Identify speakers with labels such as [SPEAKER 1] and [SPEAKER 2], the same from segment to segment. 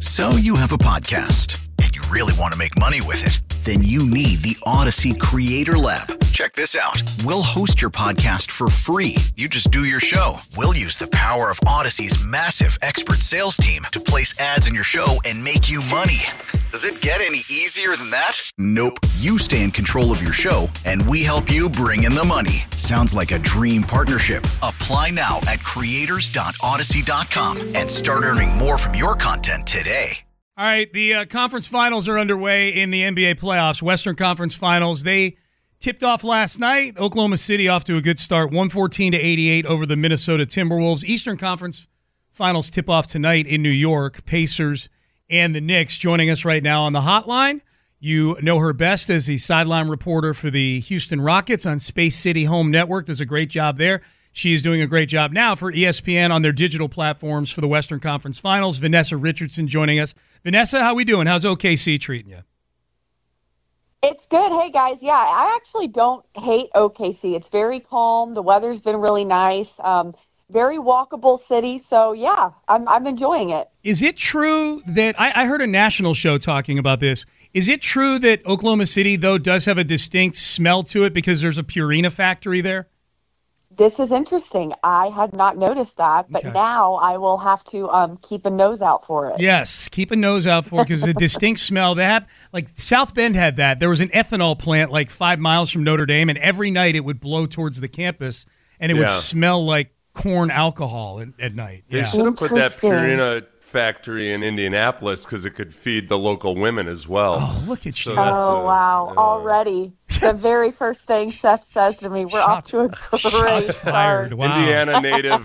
[SPEAKER 1] So you have a podcast and you really want to make money with it. Then you need the Odyssey Creator Lab. Check this out. We'll host your podcast for free. You just do your show. We'll use the power of Odyssey's massive expert sales team to place ads in your show and make you money. Does it get any easier than that? Nope. You stay in control of your show, and we help you bring in the money. Sounds like a dream partnership. Apply now at creators.odyssey.com and start earning more from your content today.
[SPEAKER 2] All right, the conference finals are underway in the NBA playoffs. Western Conference Finals. They tipped off last night. Oklahoma City off to a good start, 114-88 over the Minnesota Timberwolves. Eastern Conference Finals tip off tonight in New York. Pacers and the Knicks. Joining us right now on the hotline. You know her best as the sideline reporter for the Houston Rockets on Space City Home Network. Does a great job there. She is doing a great job now for ESPN on their digital platforms for the Western Conference Finals. Vanessa Richardson joining us. Vanessa, how we doing? How's OKC treating you?
[SPEAKER 3] It's good. Hey, guys. Yeah, I actually don't hate OKC. It's very calm. The weather's been really nice. Very walkable city. So, yeah, I'm enjoying it.
[SPEAKER 2] Is it true that I heard a national show talking about this? Is it true that Oklahoma City, though, does have a distinct smell to it because there's a Purina factory there?
[SPEAKER 3] This is interesting. I had not noticed that, but now I will have to keep a nose out for it.
[SPEAKER 2] Yes, keep a nose out for it because it's a distinct smell. They have, like, South Bend had that. There was an ethanol plant like 5 miles from Notre Dame, and every night it would blow towards the campus, and it would smell like corn alcohol at night.
[SPEAKER 4] They should have put that Purina factory in Indianapolis because it could feed the local women as well.
[SPEAKER 2] Oh, look at you.
[SPEAKER 3] Wow. Already. The very first thing Seth says to me, we're off to a great start.
[SPEAKER 2] Wow.
[SPEAKER 4] Indiana native.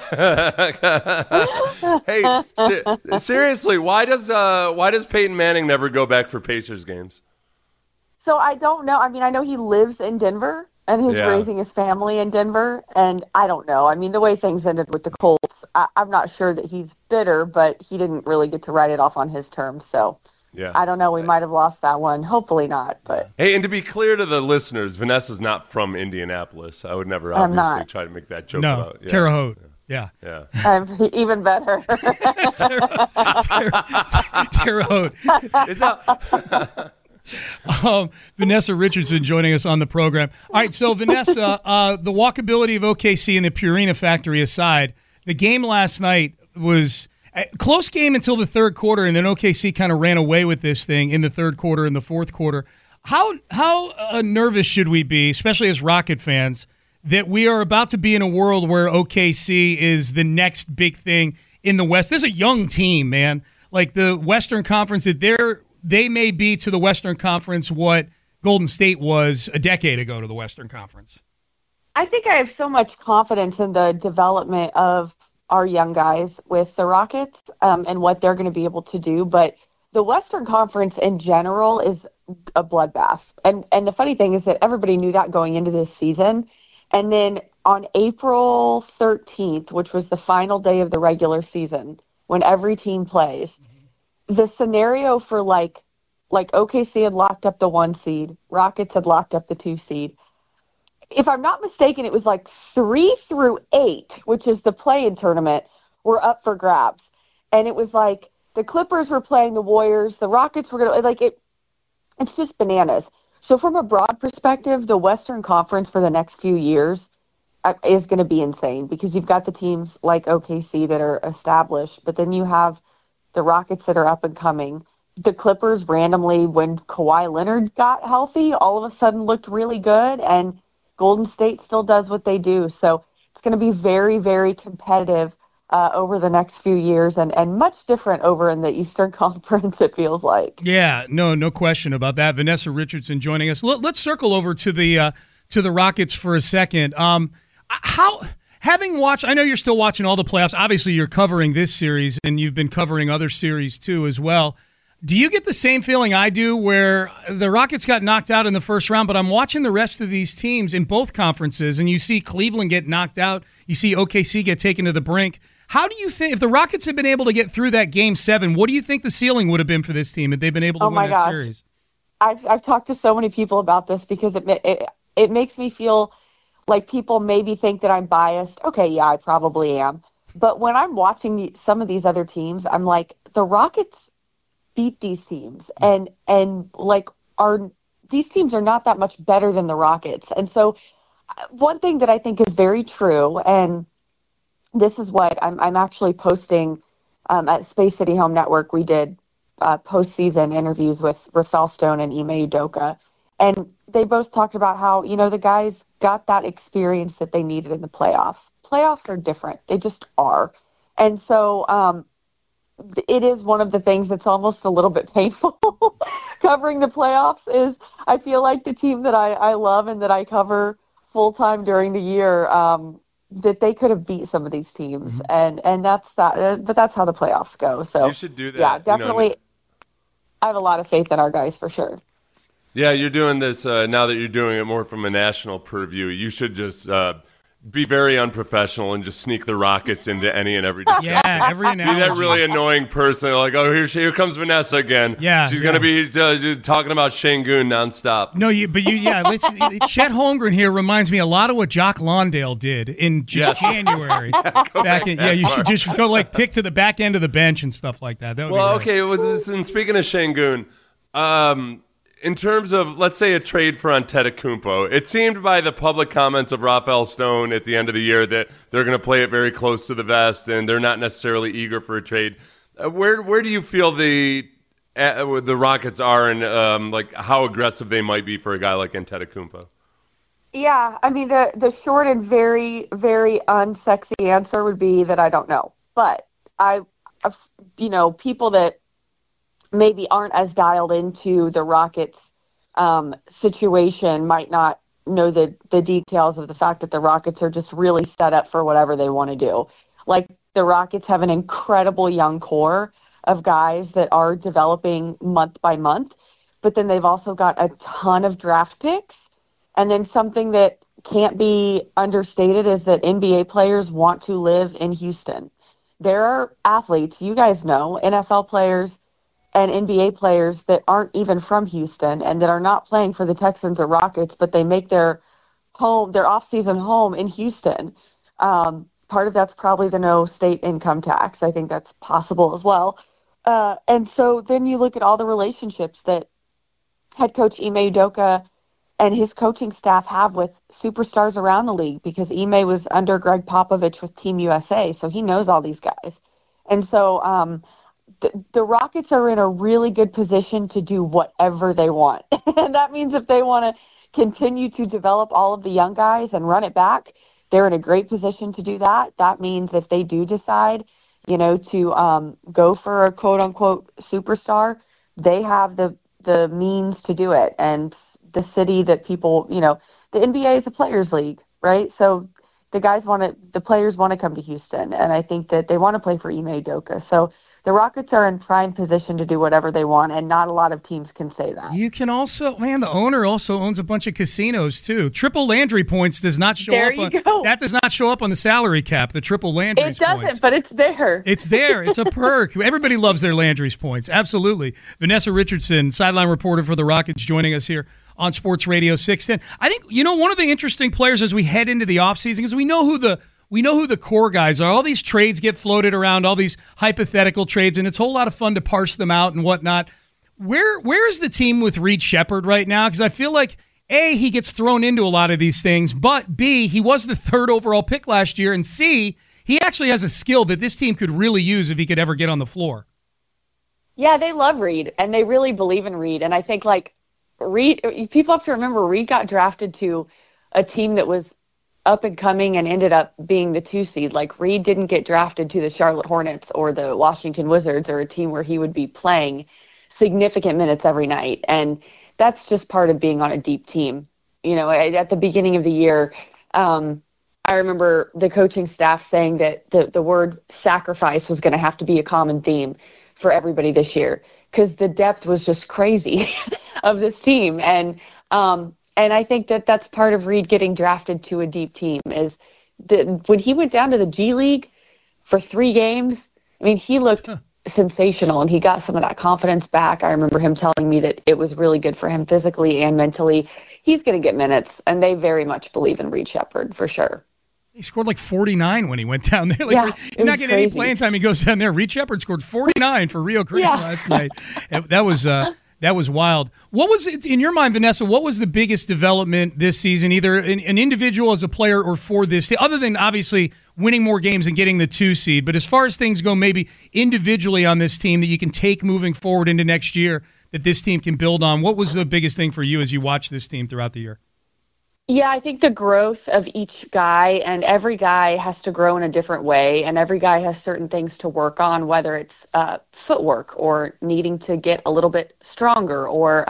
[SPEAKER 4] Hey, seriously, why does Peyton Manning never go back for Pacers games?
[SPEAKER 3] So I don't know. I mean, I know he lives in Denver and he's raising his family in Denver. And I don't know. I mean, the way things ended with the Colts, I'm not sure that he's bitter, but he didn't really get to write it off on his terms. So I don't know. We might have lost that one. Hopefully not. But
[SPEAKER 4] hey, and to be clear to the listeners, Vanessa's not from Indianapolis. I would never obviously try to make that joke about.
[SPEAKER 2] No, Terre Haute. Yeah.
[SPEAKER 3] Even better.
[SPEAKER 2] Terre Haute. Vanessa Richardson joining us on the program. All right, so Vanessa, the walkability of OKC and the Purina factory aside, the game last night was a close game until the third quarter, and then OKC kind of ran away with this thing in the third quarter and the fourth quarter. How nervous should we be, especially as Rocket fans, that we are about to be in a world where OKC is the next big thing in the West? This is a young team, man. Like the Western Conference, they may be to the Western Conference what Golden State was a decade ago to the Western Conference.
[SPEAKER 3] I think I have so much confidence in the development of our young guys with the Rockets and what they're going to be able to do. But the Western Conference in general is a bloodbath. And the funny thing is that everybody knew that going into this season. And then on April 13th, which was the final day of the regular season, when every team plays, the scenario for like OKC had locked up the 1 seed, Rockets had locked up the 2 seed. If I'm not mistaken, it was like 3 through 8, which is the play-in tournament, were up for grabs. And it was like the Clippers were playing the Warriors, the Rockets were going to, like, it's just bananas. So from a broad perspective, the Western Conference for the next few years is going to be insane because you've got the teams like OKC that are established, but then you have the Rockets that are up and coming. The Clippers randomly, when Kawhi Leonard got healthy, all of a sudden looked really good, and Golden State still does what they do. So it's going to be very, very competitive over the next few years and much different over in the Eastern Conference, it feels like.
[SPEAKER 2] Yeah, no question about that. Vanessa Richardson joining us. Let's circle over to the Rockets for a second. Having watched, I know you're still watching all the playoffs. Obviously, you're covering this series, and you've been covering other series too as well. Do you get the same feeling I do where the Rockets got knocked out in the first round, but I'm watching the rest of these teams in both conferences, and you see Cleveland get knocked out, you see OKC get taken to the brink. How do you think, if the Rockets had been able to get through that Game 7, what do you think the ceiling would have been for this team if they've been able to win that series?
[SPEAKER 3] I've talked to so many people about this because it makes me feel like people maybe think that I'm biased. Okay, yeah, I probably am. But when I'm watching some of these other teams, I'm like, the Rockets beat these teams, and like these teams are not that much better than the Rockets. And so one thing that I think is very true, and this is what I'm actually posting at Space City Home Network. We did postseason interviews with Rafael Stone and Ime Udoka, and they both talked about how, the guys got that experience that they needed in the playoffs. Playoffs are different. They just are. And so it is one of the things that's almost a little bit painful covering the playoffs. Is I feel like the team that I love and that I cover full time during the year, that they could have beat some of these teams, and that's that. But that's how the playoffs go. So
[SPEAKER 4] you should do that.
[SPEAKER 3] Yeah, definitely. I have a lot of faith in our guys for sure.
[SPEAKER 4] Yeah, you're doing this now that you're doing it more from a national purview. You should just be very unprofessional and just sneak the Rockets into any and every discussion.
[SPEAKER 2] Yeah, every analogy.
[SPEAKER 4] Be that really annoying person, like, oh, here comes Vanessa again.
[SPEAKER 2] Yeah,
[SPEAKER 4] she's gonna be talking about Şengün nonstop.
[SPEAKER 2] No, listen, Chet Holmgren here reminds me a lot of what Jock Lawndale did in January. You should just go pick to the back end of the bench and stuff like that.
[SPEAKER 4] And speaking of Şengün, in terms of, let's say, a trade for Antetokounmpo, it seemed by the public comments of Rafael Stone at the end of the year that they're going to play it very close to the vest and they're not necessarily eager for a trade. Where do you feel the Rockets are and how aggressive they might be for a guy like Antetokounmpo?
[SPEAKER 3] Yeah, I mean, the short and very, very unsexy answer would be that I don't know. But people that maybe aren't as dialed into the Rockets situation might not know the details of the fact that the Rockets are just really set up for whatever they want to do. Like, the Rockets have an incredible young core of guys that are developing month by month, but then they've also got a ton of draft picks. And then something that can't be understated is that NBA players want to live in Houston. There are athletes, you guys know, NFL players and NBA players that aren't even from Houston and that are not playing for the Texans or Rockets, but they make their off-season home in Houston. Part of that's probably the no state income tax. I think that's possible as well. And so then you look at all the relationships that head coach Ime Udoka and his coaching staff have with superstars around the league, because Ime was under Greg Popovich with Team USA, so he knows all these guys. And so the Rockets are in a really good position to do whatever they want. And that means if they want to continue to develop all of the young guys and run it back, they're in a great position to do that. That means if they do decide, to go for a quote-unquote superstar, they have the means to do it. And the city that people, the NBA is a players' league, right? So the players want to come to Houston, and I think that they want to play for Ime Udoka. So the Rockets are in prime position to do whatever they want, and not a lot of teams can say that.
[SPEAKER 2] You can also, the owner also owns a bunch of casinos too. Triple Landry points does not show that does not show up on the salary cap. The triple Landry's points.
[SPEAKER 3] It doesn't, but it's there.
[SPEAKER 2] It's there. It's a perk. Everybody loves their Landry's points. Absolutely. Vanessa Richardson, sideline reporter for the Rockets, joining us here on Sports Radio 610. I think, one of the interesting players as we head into the offseason, because we know who the core guys are. All these trades get floated around, all these hypothetical trades, and it's a whole lot of fun to parse them out and whatnot. Where is the team with Reed Sheppard right now? Because I feel like, A, he gets thrown into a lot of these things, but B, he was the 3rd overall pick last year, and C, he actually has a skill that this team could really use if he could ever get on the floor.
[SPEAKER 3] Yeah, they love Reed, and they really believe in Reed. And I think, Reed, people have to remember, Reed got drafted to a team that was up and coming and ended up being the 2 seed. Reed didn't get drafted to the Charlotte Hornets or the Washington Wizards, or a team where he would be playing significant minutes every night. And that's just part of being on a deep team. At the beginning of the year, I remember the coaching staff saying that the word sacrifice was going to have to be a common theme for everybody this year, because the depth was just crazy of this team. And I think that that's part of Reed getting drafted to a deep team, is that when he went down to the G League for 3 games, he looked sensational, and he got some of that confidence back. I remember him telling me that it was really good for him physically and mentally. He's going to get minutes, and they very much believe in Reed Sheppard for sure.
[SPEAKER 2] He scored like 49 when he went down there. Like,
[SPEAKER 3] Yeah,
[SPEAKER 2] he's not getting any playing time. He goes down there. Reed Shepherd scored 49 for Rio Grande last night. That was wild. What was it in your mind, Vanessa? What was the biggest development this season, either an individual as a player or for this team, other than obviously winning more games and getting the 2 seed? But as far as things go, maybe individually on this team that you can take moving forward into next year that this team can build on. What was the biggest thing for you as you watch this team throughout the year?
[SPEAKER 3] Yeah, I think the growth of each guy, and every guy has to grow in a different way, and every guy has certain things to work on, whether it's footwork or needing to get a little bit stronger or,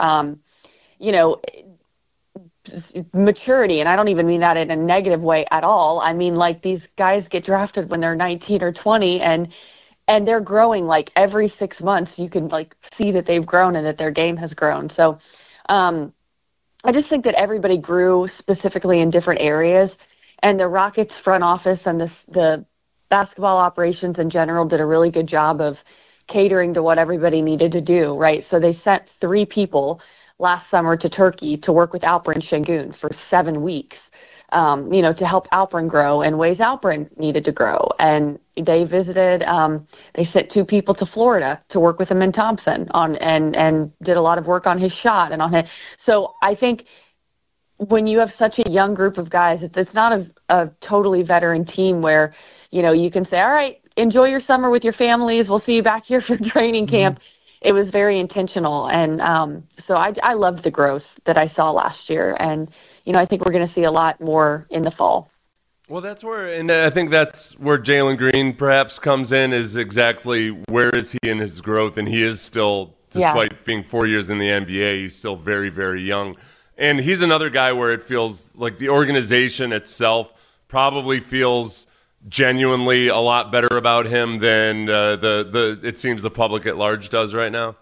[SPEAKER 3] maturity. And I don't even mean that in a negative way at all. I mean, like, these guys get drafted when they're 19 or 20, and they're growing like every 6 months. You can like see that they've grown and that their game has grown. So, I just think that everybody grew specifically in different areas, and the Rockets front office and the basketball operations in general did a really good job of catering to what everybody needed to do, right? So they sent 3 people last summer to Turkey to work with Alperen Şengün for 7 weeks, to help Alperen grow in ways Alperen needed to grow. And they visited, they sent 2 people to Florida to work with Amin Thompson and did a lot of work on his shot and on it. So I think when you have such a young group of guys, it's not a totally veteran team where, you can say, all right, enjoy your summer with your families. We'll see you back here for training camp. It was very intentional. And so I loved the growth that I saw last year. And, I think we're going to see a lot more in the fall.
[SPEAKER 4] Well, I think that's where Jalen Green perhaps comes in, is exactly where is he in his growth. And he is still, despite being 4 years in the NBA, he's still very, very young. And he's another guy where it feels like the organization itself probably feels genuinely a lot better about him than it seems the public at large does right now.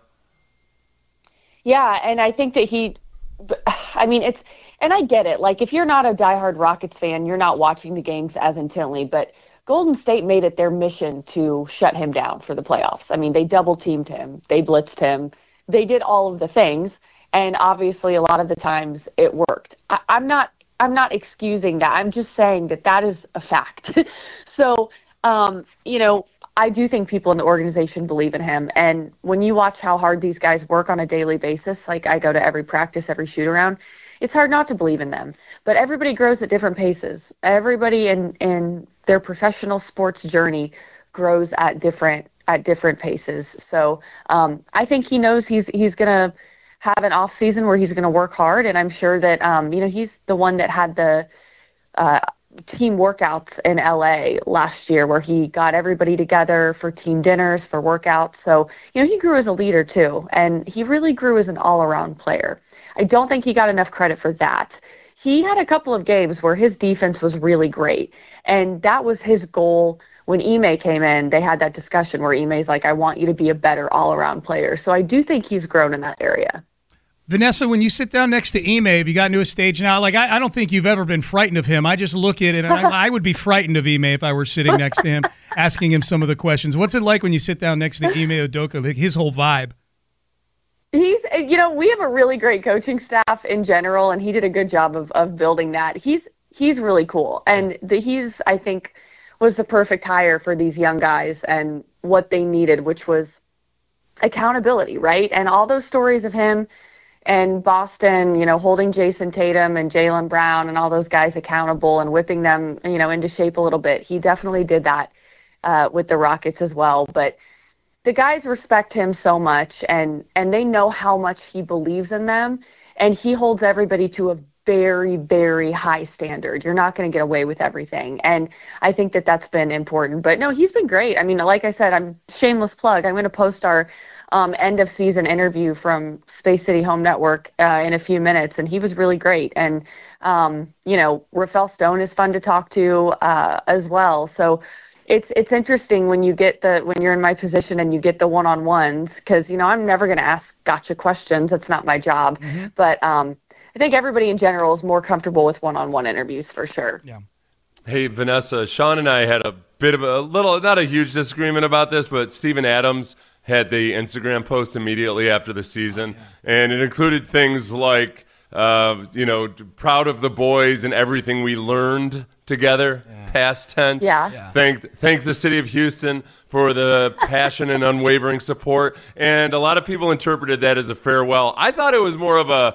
[SPEAKER 3] Yeah, and I think that and I get it. Like, if you're not a diehard Rockets fan, you're not watching the games as intently, but Golden State made it their mission to shut him down for the playoffs. I mean, they double teamed him, they blitzed him, they did all of the things, and obviously a lot of the times it worked. I'm not excusing that. I'm just saying that is a fact. So, I do think people in the organization believe in him. And when you watch how hard these guys work on a daily basis, like I go to every practice, every shoot around, it's hard not to believe in them. But everybody grows at different paces. Everybody in their professional sports journey grows at different paces. So I think he knows he's going to have an off season where he's going to work hard. And I'm sure that, he's the one that had the team workouts in LA last year where he got everybody together for team dinners, for workouts. So, he grew as a leader too. And he really grew as an all-around player. I don't think he got enough credit for that. He had a couple of games where his defense was really great. And that was his goal. When Ime came in, they had that discussion where Ime's like, I want you to be a better all-around player. So I do think he's grown in that area.
[SPEAKER 2] Vanessa, when you sit down next to Ime, have you gotten to a stage now? Like, I don't think you've ever been frightened of him. I just look at it, and I would be frightened of Ime if I were sitting next to him, asking him some of the questions. What's it like when you sit down next to Ime Udoka, like his whole vibe?
[SPEAKER 3] He's, we have a really great coaching staff in general, and he did a good job of building that. He's really cool, and he's, I think, was the perfect hire for these young guys and what they needed, which was accountability, right? And all those stories of him and Boston, holding Jason Tatum and Jaylen Brown and all those guys accountable and whipping them, into shape a little bit. He definitely did that with the Rockets as well. But the guys respect him so much, and they know how much he believes in them, and he holds everybody to a very, very high standard. You're not going to get away with everything. And I think that that's been important. But no, he's been great. I mean, like I said, I'm shameless plug. I'm going to post our end of season interview from Space City Home Network in a few minutes. And he was really great. And, Rafael Stone is fun to talk to as well. So it's interesting when you're in my position and you get the one-on-ones, because, I'm never going to ask gotcha questions. That's not my job. Mm-hmm. But, I think everybody in general is more comfortable with one-on-one interviews for sure.
[SPEAKER 2] Yeah.
[SPEAKER 4] Hey, Vanessa, Sean and I had a bit of a little, not a huge disagreement about this, but Steven Adams had the Instagram post immediately after the season, and it included things like proud of the boys and everything we learned together. Past tense.
[SPEAKER 3] Yeah.
[SPEAKER 4] Thank the city of Houston for the passion and unwavering support. And a lot of people interpreted that as a farewell. I thought it was more of a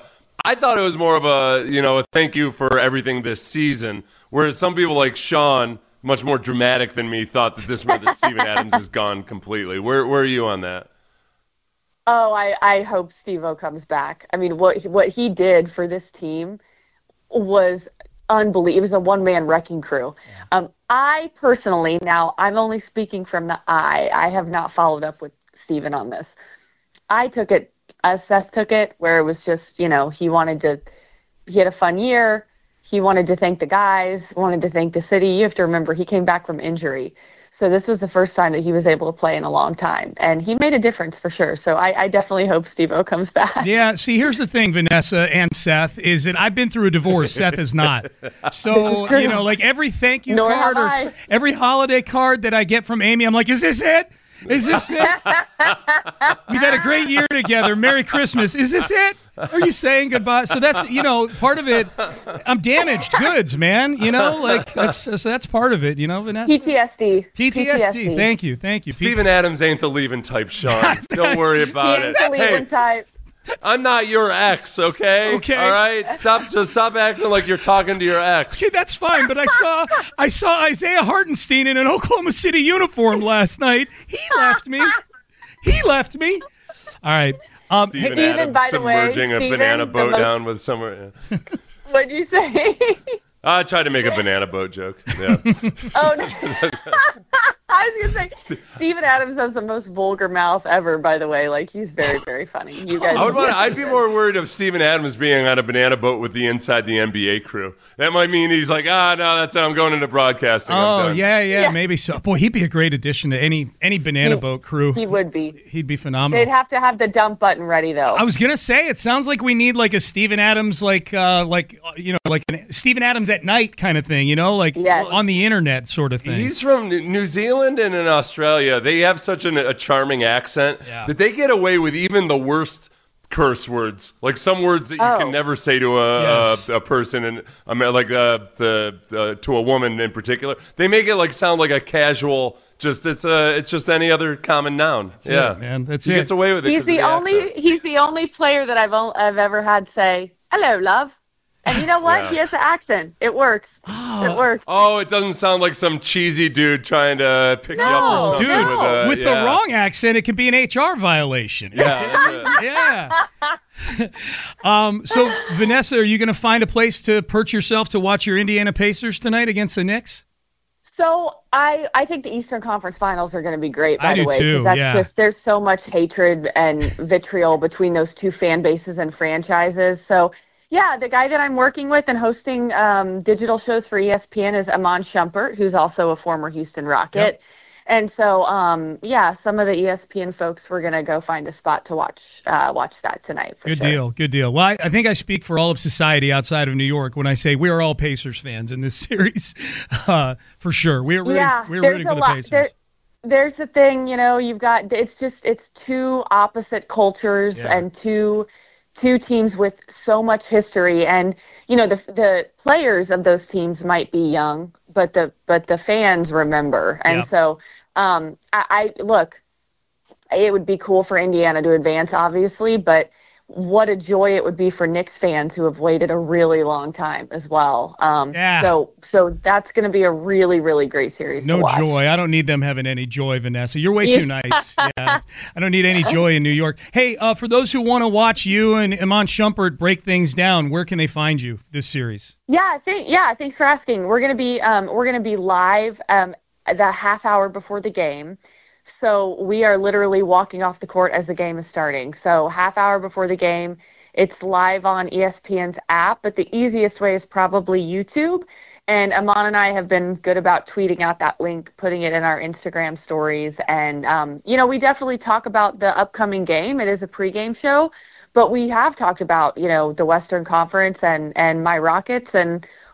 [SPEAKER 4] a thank you for everything this season. Whereas some people like Sean, much more dramatic than me, thought that this meant that Steven Adams is gone completely. Where are you on that?
[SPEAKER 3] Oh, I hope Steve-O comes back. I mean, what he did for this team was unbelievable. It was a one-man wrecking crew. I personally, now I'm only speaking from the I have not followed up with Steven on this. I took it as Seth took it, where it was just, he had a fun year. He wanted to thank the guys, wanted to thank the city. You have to remember, he came back from injury. So this was the first time that he was able to play in a long time. And he made a difference for sure. So I definitely hope Steve-O comes back.
[SPEAKER 2] Yeah, see, here's the thing, Vanessa and Seth, is that I've been through a divorce. Seth has not. So, like every thank you card or every holiday card that I get from Amy, I'm like, is this it? Is this it? We've had a great year together. Merry Christmas. Is this it? Are you saying goodbye? So that's, part of it. I'm damaged goods, man. That's part of it, Vanessa?
[SPEAKER 3] PTSD.
[SPEAKER 2] Thank you.
[SPEAKER 4] Steven Adams ain't the leaving type, Sean. Don't worry about it.
[SPEAKER 3] He ain't the leaving type.
[SPEAKER 4] I'm not your ex, okay?
[SPEAKER 2] Okay.
[SPEAKER 4] All right? Stop acting like you're talking to your ex.
[SPEAKER 2] Okay, that's fine, but I saw Isaiah Hartenstein in an Oklahoma City uniform last night. He left me. All right.
[SPEAKER 4] Steven Adams submerging a banana boat down with somewhere. Yeah.
[SPEAKER 3] What'd you say?
[SPEAKER 4] I tried to make a banana boat joke. Yeah.
[SPEAKER 3] Oh, no. I was going to say, Steven Adams has the most vulgar mouth ever, by the way. Like, he's very, very funny. You guys.
[SPEAKER 4] I'd be more worried of Steven Adams being on a banana boat with the Inside the NBA crew. That might mean he's like, no, that's how I'm going into broadcasting.
[SPEAKER 2] Oh, yeah, maybe so. Boy, he'd be a great addition to any banana boat crew.
[SPEAKER 3] He would be.
[SPEAKER 2] He'd be phenomenal.
[SPEAKER 3] They'd have to have the dump button ready, though.
[SPEAKER 2] I was going to say, it sounds like we need like a Steven Adams, like an Steven Adams at night kind of thing,
[SPEAKER 3] Yes.
[SPEAKER 2] on the internet sort of thing.
[SPEAKER 4] He's from New Zealand and in Australia. They have such a charming accent that they get away with even the worst curse words, like some words that you can never say to a person, and to a woman in particular. They make it sound like a casual. It's just any other common noun.
[SPEAKER 2] That's it, man. That's
[SPEAKER 4] he
[SPEAKER 2] it.
[SPEAKER 4] Gets away with it.
[SPEAKER 3] He's the only player that I've ever had say hello, love. And you know what? Yeah. He has an accent. It works. It works.
[SPEAKER 4] Oh, it doesn't sound like some cheesy dude trying to pick you up or something.
[SPEAKER 2] Dude, with the wrong accent, it could be an HR violation.
[SPEAKER 4] Yeah.
[SPEAKER 2] So, Vanessa, are you going to find a place to perch yourself to watch your Indiana Pacers tonight against the Knicks?
[SPEAKER 3] So I think the Eastern Conference Finals are going to be great, by the way.
[SPEAKER 2] Too,
[SPEAKER 3] that's there's so much hatred and vitriol between those two fan bases and franchises. So, yeah, the guy that I'm working with and hosting digital shows for ESPN is Iman Shumpert, who's also a former Houston Rocket. Yep. And so, some of the ESPN folks, we're going to go find a spot to watch that tonight. For sure.
[SPEAKER 2] Good deal. Well, I think I speak for all of society outside of New York when I say we're all Pacers fans in this series, for sure. We're rooting for the Pacers.
[SPEAKER 3] There's the thing, you've got it's two opposite cultures and two teams with so much history, and the players of those teams might be young, but the fans remember. And so I look, it would be cool for Indiana to advance, obviously, but what a joy it would be for Knicks fans who have waited a really long time as well. So that's going to be a really, really great series to watch.
[SPEAKER 2] No joy. I don't need them having any joy, Vanessa. You're way too nice. Yeah, I don't need any joy in New York. Hey, for those who want to watch you and Iman Shumpert break things down, where can they find you this series?
[SPEAKER 3] Thanks for asking. We're going to be live the half hour before the game. So we are literally walking off the court as the game is starting. So half hour before the game, it's live on ESPN's app, but the easiest way is probably YouTube. And Iman and I have been good about tweeting out that link, putting it in our Instagram stories. And, we definitely talk about the upcoming game. It is a pregame show, but we have talked about, the Western Conference and my Rockets and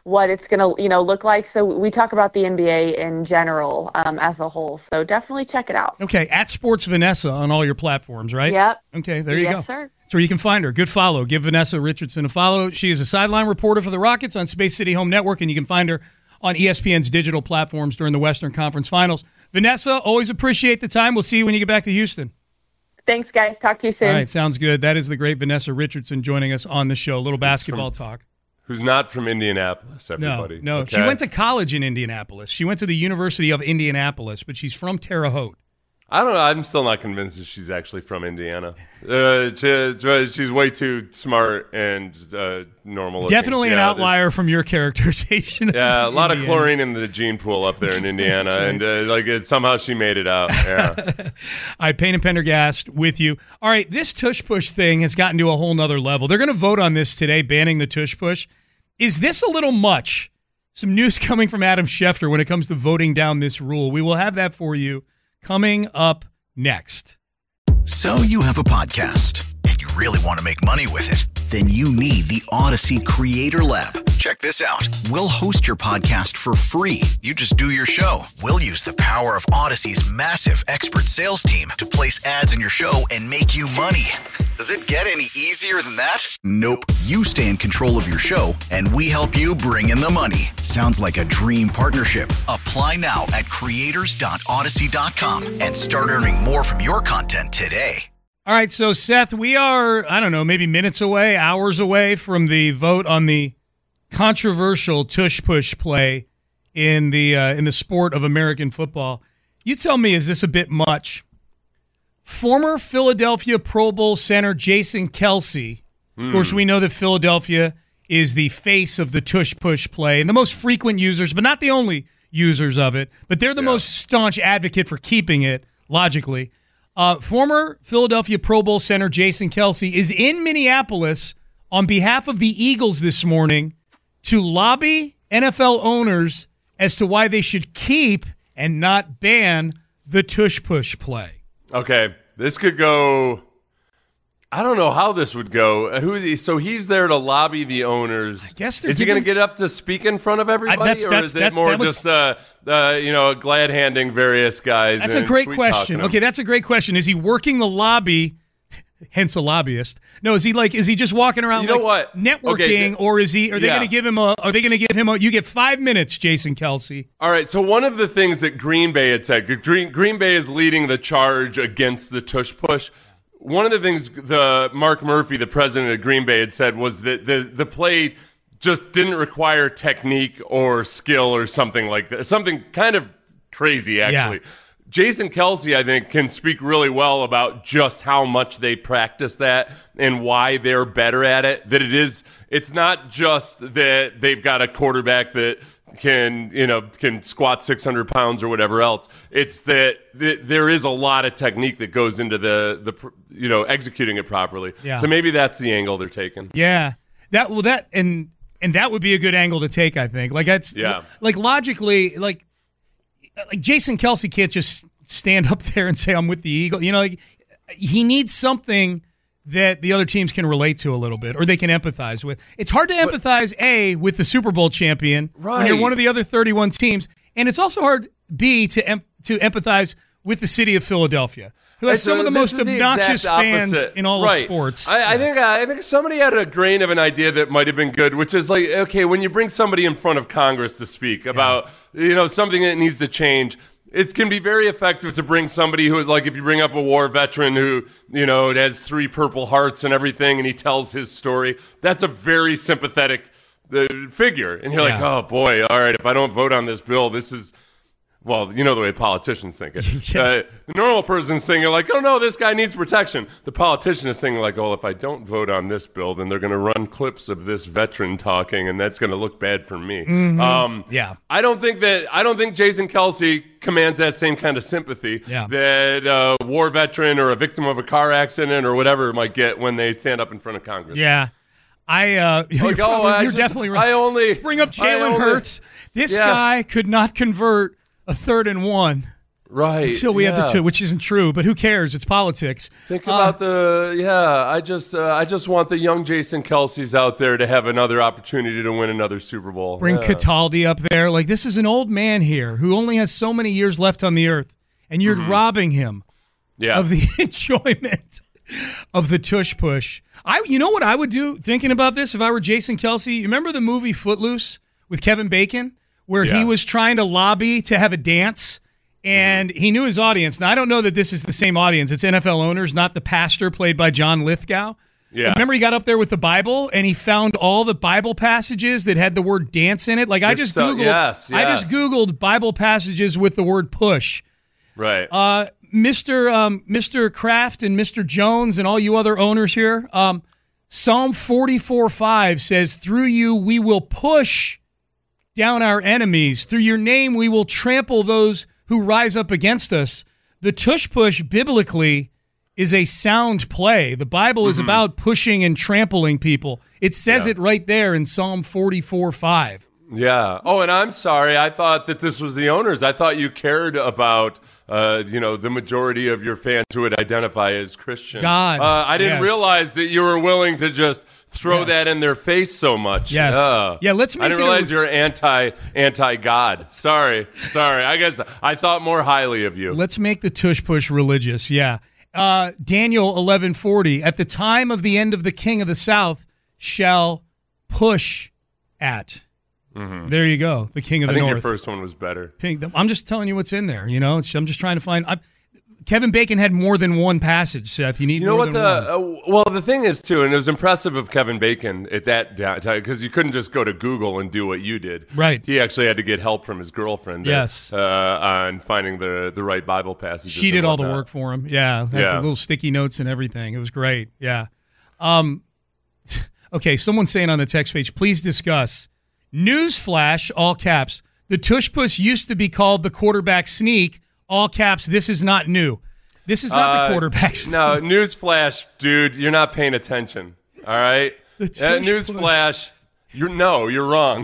[SPEAKER 3] what it's going to, look like. So we talk about the NBA in general as a whole. So definitely check it out.
[SPEAKER 2] Okay, at Sports Vanessa on all your platforms, right?
[SPEAKER 3] Yep.
[SPEAKER 2] Okay, there you go.
[SPEAKER 3] Yes, sir.
[SPEAKER 2] So you can find her. Good follow. Give Vanessa Richardson a follow. She is a sideline reporter for the Rockets on Space City Home Network, and you can find her on ESPN's digital platforms during the Western Conference Finals. Vanessa, always appreciate the time. We'll see you when you get back to Houston.
[SPEAKER 3] Thanks, guys. Talk to you soon.
[SPEAKER 2] All right, sounds good. That is the great Vanessa Richardson joining us on the show. A little basketball talk.
[SPEAKER 4] Who's not from Indianapolis, everybody.
[SPEAKER 2] No.
[SPEAKER 4] Okay?
[SPEAKER 2] She went to college in Indianapolis. She went to the University of Indianapolis, but she's from Terre Haute.
[SPEAKER 4] I don't know. I'm still not convinced that she's actually from Indiana. She's way too smart and normal looking.
[SPEAKER 2] Definitely an outlier from your characterization.
[SPEAKER 4] Yeah, a lot
[SPEAKER 2] Indiana.
[SPEAKER 4] of chlorine in the gene pool up there in Indiana,
[SPEAKER 2] right.
[SPEAKER 4] and somehow she made it out. Yeah.
[SPEAKER 2] All right, Payne and Pendergast with you. All right, this tush push thing has gotten to a whole nother level. They're going to vote on this today, banning the tush push. Is this a little much? Some news coming from Adam Schefter when it comes to voting down this rule. We will have that for you coming up next.
[SPEAKER 1] So you have a podcast and you really want to make money with it? Then you need the Odyssey Creator Lab. Check this out. We'll host your podcast for free. You just do your show. We'll use the power of Odyssey's massive expert sales team to place ads in your show and make you money. Does it get any easier than that? Nope. You stay in control of your show, and we help you bring in the money. Sounds like a dream partnership. Apply now at creators.odyssey.com and start earning more from your content today.
[SPEAKER 2] All right, so Seth, we are, I don't know, maybe minutes away, hours away from the vote on the controversial tush push play in the sport of American football. You tell me, is this a bit much? Former Philadelphia Pro Bowl center Jason Kelce, of course, we know that Philadelphia is the face of the tush push play and the most frequent users, but not the only users of it, but they're the most staunch advocate for keeping it, logically. Former Philadelphia Pro Bowl center Jason Kelce is in Minneapolis on behalf of the Eagles this morning to lobby NFL owners as to why they should keep and not ban the tush push play.
[SPEAKER 4] Okay, this could go. I don't know how this would go. Who is he? So he's there to lobby the owners.
[SPEAKER 2] I guess
[SPEAKER 4] is he going to get up to speak in front of everybody, or is it more just glad handing various guys?
[SPEAKER 2] That's a great question. Okay, that's a great question. Is he working the lobby? Hence a lobbyist. No, is he just walking around networking, or is he? Are they going to give him a? Are they going to give him a? You get 5 minutes, Jason Kelce.
[SPEAKER 4] All right. So one of the things that Green Bay had said, Green Bay is leading the charge against the tush push. One of the things Mark Murphy, the president of Green Bay, had said was that the play just didn't require technique or skill or something like that. Something kind of crazy, actually. Yeah. Jason Kelce, I think, can speak really well about just how much they practice that and why they're better at it. That it's not just that they've got a quarterback that can squat 600 pounds or whatever else. It's that there is a lot of technique that goes into the executing it properly. Yeah. So maybe that's the angle they're taking.
[SPEAKER 2] Yeah. That would be a good angle to take, I think. Logically, like Jason Kelce can't just stand up there and say I'm with the Eagles. He needs something that the other teams can relate to a little bit, or they can empathize with. It's hard to empathize, A, with the Super Bowl champion when you're one of the other 31 teams, and it's also hard, B, to empathize with the city of Philadelphia, who has some of the most obnoxious fans in all of sports.
[SPEAKER 4] I think somebody had a grain of an idea that might have been good, which is like, okay, when you bring somebody in front of Congress to speak about something that needs to change, it can be very effective to bring somebody who is like, if you bring up a war veteran who, it has 3 Purple Hearts and everything, and he tells his story, that's a very sympathetic figure. And you're like, oh boy, all right, if I don't vote on this bill, this is... Well, you know the way politicians think it. The normal person's thinking like, oh, no, this guy needs protection. The politician is thinking like, oh, if I don't vote on this bill, then they're going to run clips of this veteran talking, and that's going to look bad for me.
[SPEAKER 2] Mm-hmm.
[SPEAKER 4] I don't think Jason Kelce commands that same kind of sympathy that a war veteran or a victim of a car accident or whatever might get when they stand up in front of Congress.
[SPEAKER 2] Yeah. You're definitely right. Bring up Jalen Hurts. This guy could not convert a 3rd and 1.
[SPEAKER 4] Right.
[SPEAKER 2] Until we have the two, which isn't true, but who cares? It's politics.
[SPEAKER 4] Think about I just want the young Jason Kelce's out there to have another opportunity to win another Super Bowl.
[SPEAKER 2] Bring Cataldi up there. Like, this is an old man here who only has so many years left on the earth, and you're robbing him of the enjoyment of the tush push. You know what I would do thinking about this if I were Jason Kelce? You remember the movie Footloose with Kevin Bacon, where he was trying to lobby to have a dance? And he knew his audience. Now, I don't know that this is the same audience. It's NFL owners, not the pastor played by John Lithgow. Yeah. Remember he got up there with the Bible and he found all the Bible passages that had the word dance in it? Like I just Googled Bible passages with the word push.
[SPEAKER 4] Right.
[SPEAKER 2] Mr. Kraft and Mr. Jones and all you other owners here, Psalm 44:5 says, "Through you we will push down our enemies. Through your name we will trample those who rise up against us." The tush push biblically is a sound play. The Bible is about pushing and trampling people. It says it right there in Psalm 44:5.
[SPEAKER 4] Yeah. Oh, and I'm sorry. I thought that this was the owners. I thought you cared about, the majority of your fans who would identify as Christian.
[SPEAKER 2] God.
[SPEAKER 4] I didn't realize that you were willing to just throw that in their face so much.
[SPEAKER 2] Yes. Yeah, let's make it.
[SPEAKER 4] I didn't realize you're anti-God. Sorry. I guess I thought more highly of you.
[SPEAKER 2] Let's make the tush push religious. Yeah. Daniel 11:40. At the time of the end of the king of the south shall push at. Mm-hmm. There you go. The king of the north.
[SPEAKER 4] I think your first one was better.
[SPEAKER 2] I'm just telling you what's in there. I'm just trying to find. Kevin Bacon had more than one passage, Seth. You need more than one.
[SPEAKER 4] Well, the thing is, too, and it was impressive of Kevin Bacon at that time, because you couldn't just go to Google and do what you did.
[SPEAKER 2] Right.
[SPEAKER 4] He actually had to get help from his girlfriend on finding the right Bible passages.
[SPEAKER 2] She did all the work for him. Yeah. The little sticky notes and everything. It was great. Yeah. Okay, someone's saying on the text page, please discuss. Newsflash, all caps. The tush push used to be called the quarterback sneak. All caps, this is not new. This is not the quarterback sneak.
[SPEAKER 4] No, newsflash, dude, you're not paying attention. All right? Newsflash, you're wrong.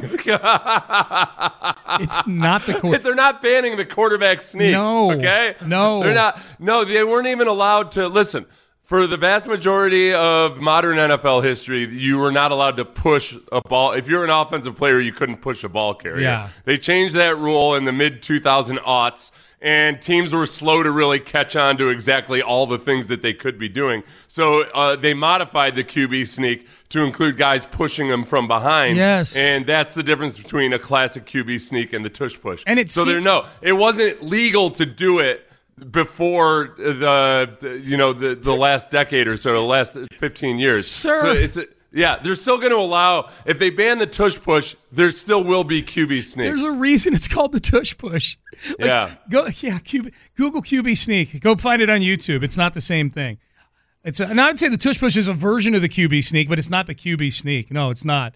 [SPEAKER 2] It's not the quarterback.
[SPEAKER 4] They're not banning the quarterback sneak.
[SPEAKER 2] No.
[SPEAKER 4] Okay?
[SPEAKER 2] No.
[SPEAKER 4] They're not. No, they weren't even allowed to. Listen, for the vast majority of modern NFL history, you were not allowed to push a ball. If you're an offensive player, you couldn't push a ball carrier.
[SPEAKER 2] Yeah.
[SPEAKER 4] They changed that rule in the mid-2000s, and teams were slow to really catch on to exactly all the things that they could be doing. So they modified the QB sneak to include guys pushing them from behind.
[SPEAKER 2] Yes.
[SPEAKER 4] And that's the difference between a classic QB sneak and the tush push.
[SPEAKER 2] And
[SPEAKER 4] it wasn't legal to do it before the last decade or so, the last 15 years.
[SPEAKER 2] Sir.
[SPEAKER 4] So they're still going to allow, if they ban the tush push, there still will be QB sneaks.
[SPEAKER 2] There's a reason it's called the tush push. Google QB sneak. Go find it on YouTube. It's not the same thing. And I would say the tush push is a version of the QB sneak, but it's not the QB sneak. No, it's not.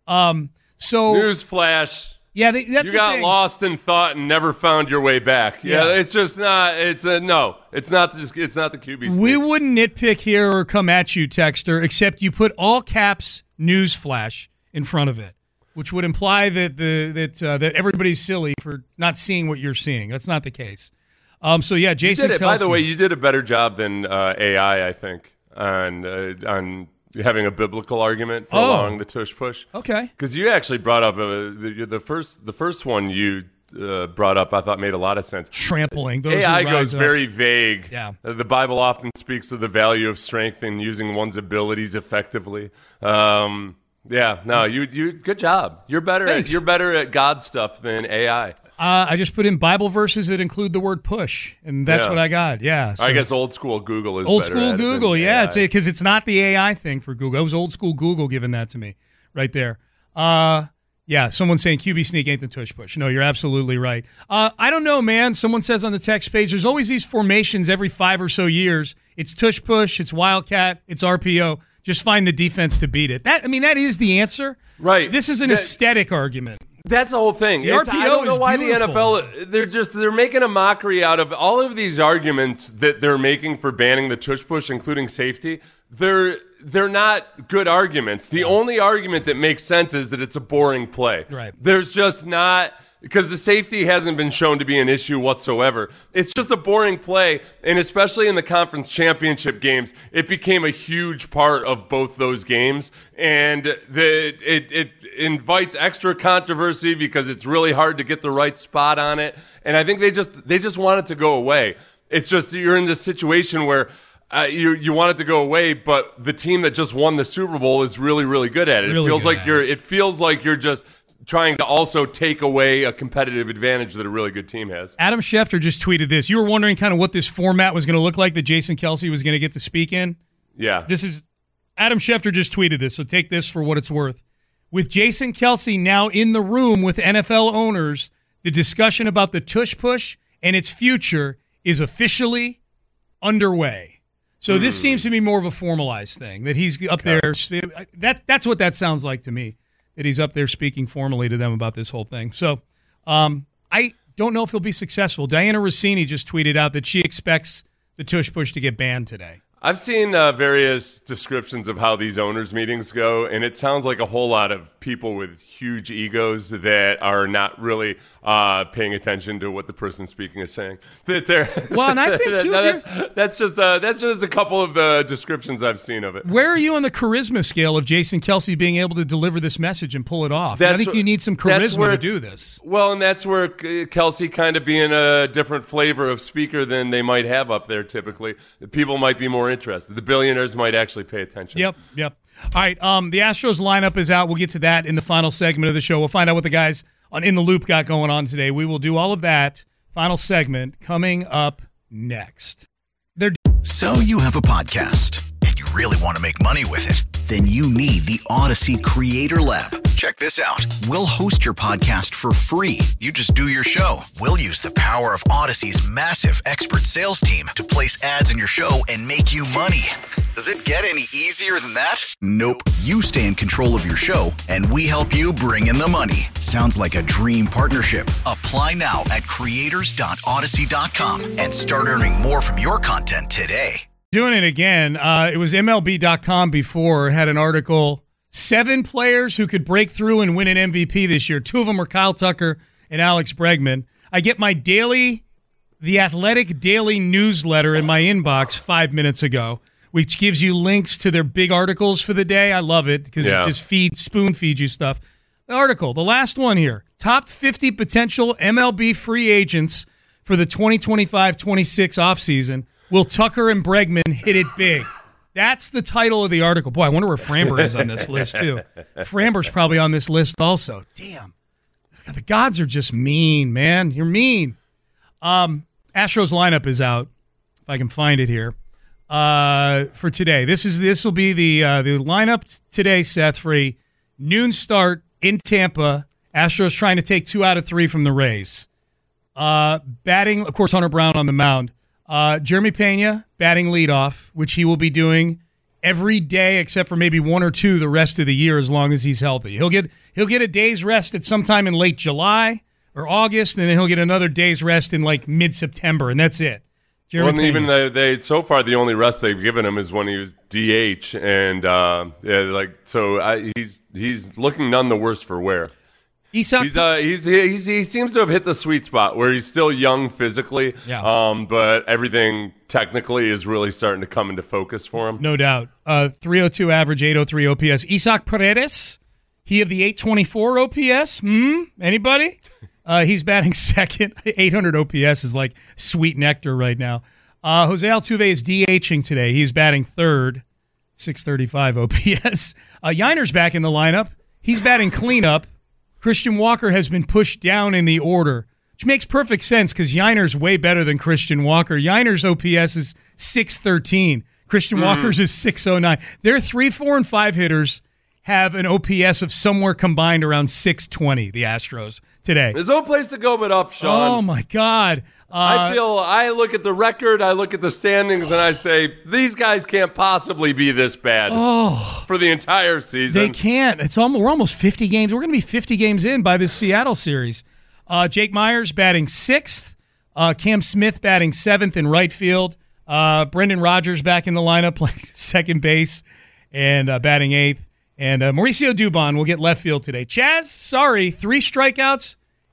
[SPEAKER 4] Newsflash.
[SPEAKER 2] Yeah, that's the thing.
[SPEAKER 4] You got lost in thought and never found your way back. Yeah, it's just not. It's not the QB sneak.
[SPEAKER 2] We wouldn't nitpick here or come at you, texter, except you put all caps newsflash in front of it, which would imply that everybody's silly for not seeing what you're seeing. That's not the case. Jason Kelce.
[SPEAKER 4] By the way, you did a better job than AI, I think, on having a biblical argument for allowing the tush push.
[SPEAKER 2] Okay.
[SPEAKER 4] Because you actually brought up the first one you brought up, I thought made a lot of sense.
[SPEAKER 2] Trampling.
[SPEAKER 4] Those AI goes very vague.
[SPEAKER 2] Yeah.
[SPEAKER 4] The Bible often speaks of the value of strength and using one's abilities effectively. You good job. You're better at God stuff than AI.
[SPEAKER 2] I just put in Bible verses that include the word push, and that's what I got. Yeah.
[SPEAKER 4] So I guess old school Google is
[SPEAKER 2] old school Google. Yeah, because it's not the AI thing for Google. It was old school Google giving that to me right there. Someone's saying QB sneak ain't the tush push. No, you're absolutely right. I don't know, man. Someone says on the text page, there's always these formations every 5 or so years. It's tush push, it's wildcat, it's RPO. Just find the defense to beat it. That is the answer.
[SPEAKER 4] Right.
[SPEAKER 2] This is an aesthetic argument.
[SPEAKER 4] That's the whole thing.
[SPEAKER 2] RPO
[SPEAKER 4] I don't know why
[SPEAKER 2] beautiful.
[SPEAKER 4] The NFL they're making a mockery out of all of these arguments that they're making for banning the tush push, including safety. They're not good arguments. The only argument that makes sense is that it's a boring play.
[SPEAKER 2] Right.
[SPEAKER 4] There's just not because the safety hasn't been shown to be an issue whatsoever. It's just a boring play, and especially in the conference championship games, it became a huge part of both those games, and it invites extra controversy because it's really hard to get the right spot on it, and I think they just want it to go away. It's just you're in this situation where you want it to go away, but the team that just won the Super Bowl is really, really good at it. It feels like you're just trying to also take away a competitive advantage that a really good team has.
[SPEAKER 2] Adam Schefter just tweeted this. You were wondering kind of what this format was going to look like that Jason Kelce was going to get to speak in?
[SPEAKER 4] Yeah.
[SPEAKER 2] This is Adam Schefter just tweeted this, so take this for what it's worth. With Jason Kelce now in the room with NFL owners, the discussion about the tush push and its future is officially underway. So this seems to be more of a formalized thing, that he's up there. That's what that sounds like to me, that he's up there speaking formally to them about this whole thing. So I don't know if he'll be successful. Diana Rossini just tweeted out that she expects the tush push to get banned today.
[SPEAKER 4] I've seen various descriptions of how these owners' meetings go, and it sounds like a whole lot of people with huge egos that are not really paying attention to what the person speaking is saying. That they're
[SPEAKER 2] well, and I think too.
[SPEAKER 4] That's just a couple of the descriptions I've seen of it.
[SPEAKER 2] Where are you on the charisma scale of Jason Kelce being able to deliver this message and pull it off? I think you need some charisma to do this.
[SPEAKER 4] Well, and that's where Kelce kind of being a different flavor of speaker than they might have up there typically. People might be more interested. The billionaires might actually pay attention.
[SPEAKER 2] Yep. All right, the Astros lineup is out. We'll get to that in the final segment of the show. We'll find out what the guys on In the Loop got going on today. We will do all of that. Final segment coming up next.
[SPEAKER 1] So you have a podcast, and you really want to make money with it. Then you need the Odyssey Creator Lab. Check this out. We'll host your podcast for free. You just do your show. We'll use the power of Odyssey's massive expert sales team to place ads in your show and make you money. Does it get any easier than that? Nope. You stay in control of your show, and we help you bring in the money. Sounds like a dream partnership. Apply now at creators.odyssey.com and start earning more from your content today.
[SPEAKER 2] Doing it again. It was MLB.com before, had an article, 7 players who could break through and win an MVP this year. 2 of them are Kyle Tucker and Alex Bregman. I get my The Athletic daily newsletter in my inbox 5 minutes ago, which gives you links to their big articles for the day. I love it because it just spoon feeds you stuff. The article, the last one here, top 50 potential MLB free agents for the 2025-26 offseason. Will Tucker and Bregman hit it big? That's the title of the article. Boy, I wonder where Framber is on this list, too. Framber's probably on this list also. Damn. The gods are just mean, man. You're mean. Astros lineup is out, if I can find it here, for today. This will be the lineup today, Seth, for a noon start in Tampa. Astros trying to take 2 out of 3 from the Rays. Batting, of course, Hunter Brown on the mound. Jeremy Pena batting leadoff, which he will be doing every day except for maybe 1 or 2 the rest of the year as long as he's healthy. He'll get a day's rest at sometime in late July or August, and then he'll get another day's rest in like mid-September, and that's it.
[SPEAKER 4] Well, even they so far the only rest they've given him is when he was DH, and he's looking none the worse for wear. He seems to have hit the sweet spot where he's still young physically, but everything technically is really starting to come into focus for him.
[SPEAKER 2] No doubt. 302 average, 803 OPS. Isaac Paredes, he of the 824 OPS. Anybody? He's batting second. 800 OPS is like sweet nectar right now. Jose Altuve is DHing today. He's batting third, 635 OPS. Yiner's back in the lineup. He's batting cleanup. Christian Walker has been pushed down in the order, which makes perfect sense because Yiner's way better than Christian Walker. Yiner's OPS is 613. Christian Walker's is 609. Their 3, 4, and 5 hitters have an OPS of somewhere combined around 620, the Astros, today.
[SPEAKER 4] There's no place to go but up, Sean.
[SPEAKER 2] Oh, my God.
[SPEAKER 4] I look at the record, I look at the standings, and I say, these guys can't possibly be this bad for the entire season.
[SPEAKER 2] They can't. We're almost 50 games. We're going to be 50 games in by this Seattle series. Jake Myers batting 6th. Cam Smith batting 7th in right field. Brendan Rodgers back in the lineup playing second base and batting 8th. And Mauricio Dubon will get left field today. Chaz, sorry, 3 strikeouts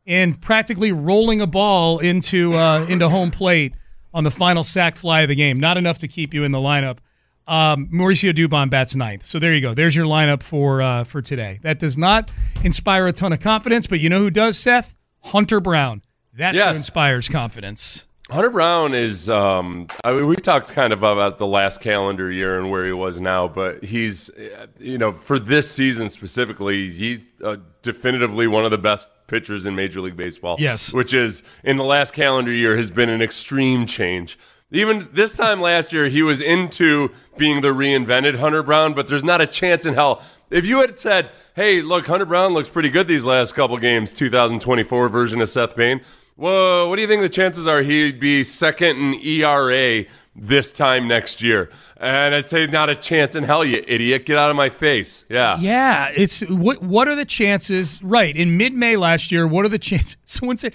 [SPEAKER 2] and practically rolling a ball into home plate on the final sac fly of the game. Not enough to keep you in the lineup. Mauricio Dubon bats ninth. So there you go. There's your lineup for today. That does not inspire a ton of confidence, but you know who does, Seth? Hunter Brown. That's who inspires confidence.
[SPEAKER 4] Hunter Brown is, we talked kind of about the last calendar year and where he was now, but he's, for this season specifically, he's definitively one of the best pitchers in Major League Baseball.
[SPEAKER 2] Yes.
[SPEAKER 4] Which is, in the last calendar year, has been an extreme change. Even this time last year, he was into being the reinvented Hunter Brown, but there's not a chance in hell. If you had said, hey, look, Hunter Brown looks pretty good these last couple games, 2024 version of Seth Payne, whoa, what do you think the chances are he'd be second in ERA this time next year? And I'd say not a chance in hell, you idiot. Get out of my face. Yeah.
[SPEAKER 2] Yeah. It's what are the chances? Right. In mid-May last year, what are the chances? Someone said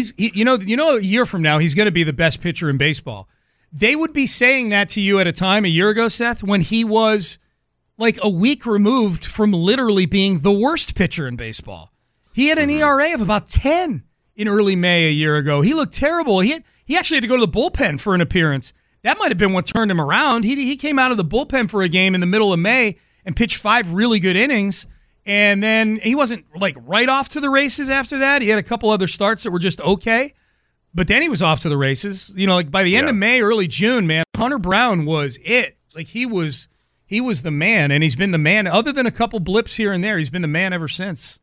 [SPEAKER 2] a year from now, he's going to be the best pitcher in baseball. They would be saying that to you at a time a year ago, Seth, when he was like a week removed from literally being the worst pitcher in baseball. He had an ERA of about 10 in early May a year ago. He looked terrible. He actually had to go to the bullpen for an appearance. That might have been what turned him around. He came out of the bullpen for a game in the middle of May and pitched 5 really good innings, and then he wasn't like right off to the races after that. He had a couple other starts that were just okay, but then he was off to the races. Like by the end of May, early June, man, Hunter Brown was it. Like he was the man, and he's been the man. Other than a couple blips here and there, he's been the man ever since.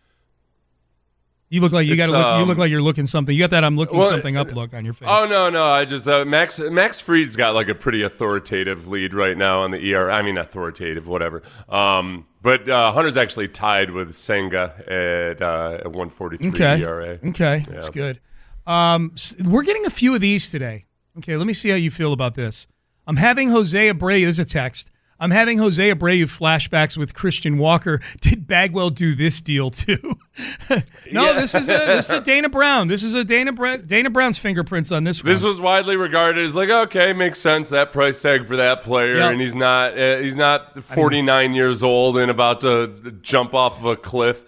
[SPEAKER 2] You look like you look like you're looking something. You got that I'm looking something up look on your face.
[SPEAKER 4] Oh no! I just Max Fried's got like a pretty authoritative lead right now on the ERA. I mean, authoritative, whatever. But Hunter's actually tied with Senga at 143 ERA.
[SPEAKER 2] Okay, that's good. We're getting a few of these today. Okay, let me see how you feel about this. I'm having Jose Abreu as a text. I'm having Jose Abreu flashbacks with Christian Walker. Did Bagwell do this deal too? This is a Dana Brown. This is a Dana Brown's fingerprints on this one.
[SPEAKER 4] This was widely regarded as like, okay, makes sense, that price tag for that player, and he's not 49 years old and about to jump off of a cliff,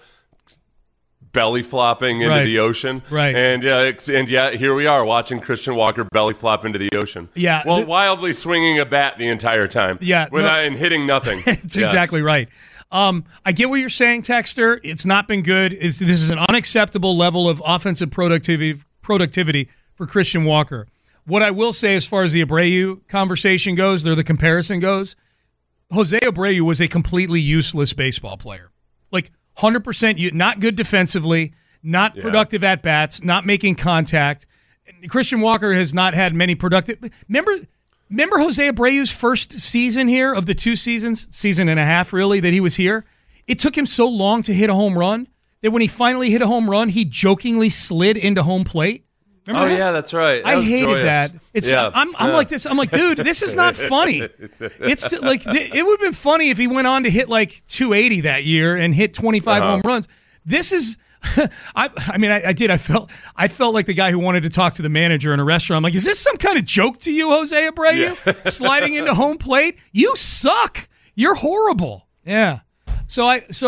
[SPEAKER 4] belly flopping into the ocean.
[SPEAKER 2] Right.
[SPEAKER 4] And yet here we are watching Christian Walker belly flop into the ocean.
[SPEAKER 2] Yeah.
[SPEAKER 4] Well, wildly swinging a bat the entire time.
[SPEAKER 2] Yeah.
[SPEAKER 4] And hitting nothing.
[SPEAKER 2] It's exactly right. I get what you're saying, Texter. It's not been good. This is an unacceptable level of offensive productivity for Christian Walker. What I will say as far as the Abreu conversation goes, or the comparison goes, Jose Abreu was a completely useless baseball player. Like 100% not good defensively, not productive at bats, not making contact. Christian Walker has not had many productive. Remember Jose Abreu's first season here of the 2 seasons, season and a half really, that he was here? It took him so long to hit a home run that when he finally hit a home run, he jokingly slid into home plate. Remember that?
[SPEAKER 4] Yeah, that's right.
[SPEAKER 2] I hated that. I'm like this. I'm like, dude, this is not funny. It's like it would have been funny if he went on to hit like 280 that year and hit 25 home runs. This is, I did. I felt like the guy who wanted to talk to the manager in a restaurant. I'm like, is this some kind of joke to you, Jose Abreu? Sliding into home plate? You suck. You're horrible. Yeah. So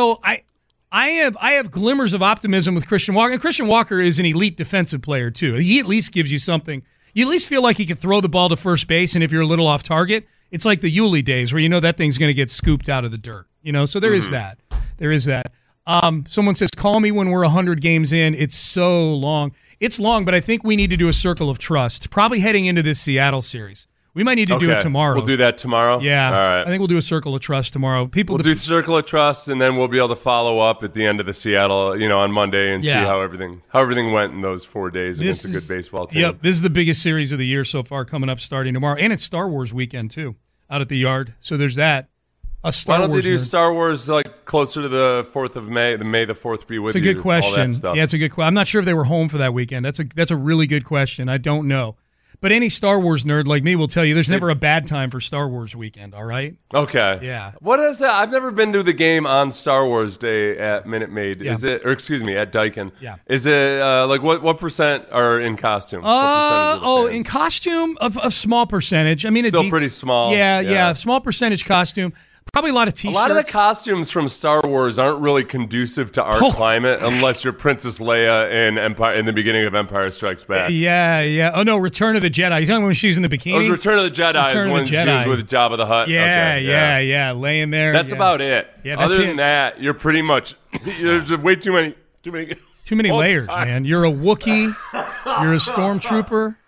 [SPEAKER 2] I have glimmers of optimism with Christian Walker. And Christian Walker is an elite defensive player, too. He at least gives you something. You at least feel like he can throw the ball to first base, and if you're a little off target, it's like the Yuli days where you know that thing's going to get scooped out of the dirt. So there is that. There is that. Someone says, call me when we're 100 games in. It's so long. It's long, but I think we need to do a circle of trust, probably heading into this Seattle series. We might need to do it tomorrow.
[SPEAKER 4] We'll do that tomorrow?
[SPEAKER 2] Yeah.
[SPEAKER 4] All right.
[SPEAKER 2] I think we'll do a circle of trust tomorrow.
[SPEAKER 4] We'll do circle of trust, and then we'll be able to follow up at the end of the Seattle, on Monday and see how everything went in those 4 days against a good baseball team.
[SPEAKER 2] Yep. This is the biggest series of the year so far coming up starting tomorrow. And it's Star Wars weekend, too, out at the Yard. So there's that.
[SPEAKER 4] Why don't they do Star Wars like closer to the 4th of May? The May the 4th be with you.
[SPEAKER 2] It's a good question. Yeah, it's a good question. I'm not sure if they were home for that weekend. That's a really good question. I don't know. But any Star Wars nerd like me will tell you there's never a bad time for Star Wars weekend, all right?
[SPEAKER 4] Okay.
[SPEAKER 2] Yeah.
[SPEAKER 4] What is that? I've never been to the game on Star Wars Day at Minute Maid.
[SPEAKER 2] Yeah.
[SPEAKER 4] Is it, or excuse me, at Daikin?
[SPEAKER 2] Yeah.
[SPEAKER 4] Is it like what percent are in costume?
[SPEAKER 2] In costume, a small percentage. I mean,
[SPEAKER 4] still pretty small.
[SPEAKER 2] Yeah, small percentage costume. Probably a lot of
[SPEAKER 4] A
[SPEAKER 2] T-shirts.
[SPEAKER 4] lot of the costumes from Star Wars aren't really conducive to our climate unless you're Princess Leia in the beginning of Empire Strikes Back.
[SPEAKER 2] Yeah. Oh, no, Return of the Jedi. You're talking when she was in the bikini?
[SPEAKER 4] It was Return of the Jedi.
[SPEAKER 2] Return of
[SPEAKER 4] when
[SPEAKER 2] the
[SPEAKER 4] she
[SPEAKER 2] Jedi.
[SPEAKER 4] was with Jabba the Hutt.
[SPEAKER 2] Yeah. Laying there.
[SPEAKER 4] That's about it.
[SPEAKER 2] Yeah, that's
[SPEAKER 4] Other than
[SPEAKER 2] it.
[SPEAKER 4] that, you're pretty much there's just way too many.
[SPEAKER 2] Too many layers, man. You're a Wookiee. You're a Stormtrooper.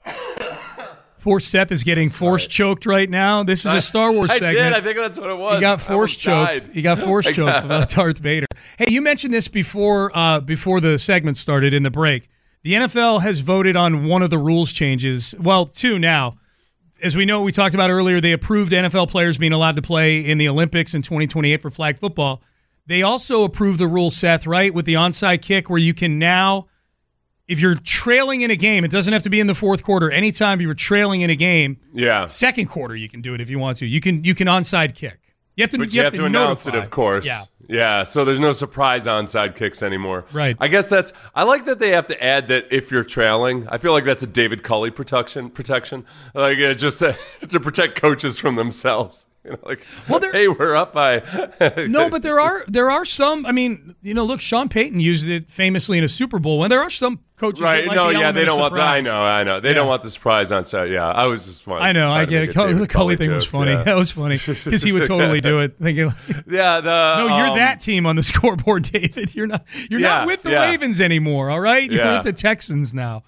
[SPEAKER 2] Poor Seth is getting force choked right now. This is a Star Wars segment.
[SPEAKER 4] I think that's what it was.
[SPEAKER 2] He got force choked. He got force choked about Darth Vader. Hey, you mentioned this before the segment started in the break. The NFL has voted on one of the rules changes. Well, two now. As we know, we talked about earlier, they approved NFL players being allowed to play in the Olympics in 2028 for flag football. They also approved the rule, Seth, right, with the onside kick where you can now, if you're trailing in a game, it doesn't have to be in the fourth quarter. Anytime you're trailing in a game, second quarter you can do it if you want to. You can onside kick. You have to
[SPEAKER 4] announce
[SPEAKER 2] notify.
[SPEAKER 4] it, of course. Yeah. So there's no surprise onside kicks anymore.
[SPEAKER 2] Right.
[SPEAKER 4] I guess I like that they have to add that if you're trailing. I feel like that's a David Culley protection. Like just to protect coaches from themselves. Hey, we're up by.
[SPEAKER 2] No, but there are some. I mean, look, Sean Payton used it famously in a Super Bowl, and there are some coaches.
[SPEAKER 4] Right?
[SPEAKER 2] That like
[SPEAKER 4] they don't want
[SPEAKER 2] that.
[SPEAKER 4] I know. They don't want the surprise on set. Yeah, I was just funny.
[SPEAKER 2] I know. I get it. The Culley thing was funny.
[SPEAKER 4] Yeah.
[SPEAKER 2] That was funny because he would totally do it. Thinking,
[SPEAKER 4] you're
[SPEAKER 2] that team on the scoreboard, David. You're not with the Ravens anymore. All right, you're with the Texans now.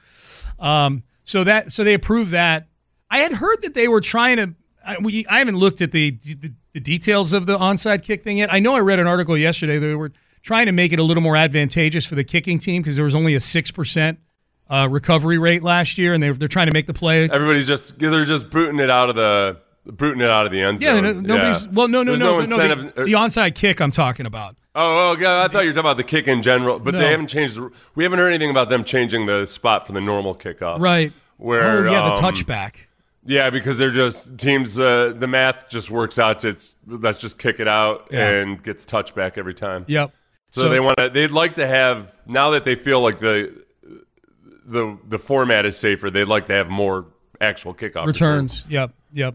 [SPEAKER 2] So they approved that. I had heard that they were trying to. I haven't looked at the details of the onside kick thing yet. I know I read an article yesterday that they were trying to make it a little more advantageous for the kicking team because there was only a 6% recovery rate last year, and they're trying to make the play.
[SPEAKER 4] Everybody's just booting it out of the end zone.
[SPEAKER 2] Yeah, nobody's. Well, no. The onside kick I'm talking about.
[SPEAKER 4] Oh, yeah. I thought you were talking about the kick in general, but they haven't changed. We haven't heard anything about them changing the spot for the normal kickoff.
[SPEAKER 2] Right.
[SPEAKER 4] Where
[SPEAKER 2] the touchback.
[SPEAKER 4] Yeah, because they're just teams. The math just works out to let's just kick it out and get the touchback every time.
[SPEAKER 2] Yep.
[SPEAKER 4] So they'd like to have, now that they feel like the format is safer, they'd like to have more actual kickoff
[SPEAKER 2] returns. Yep.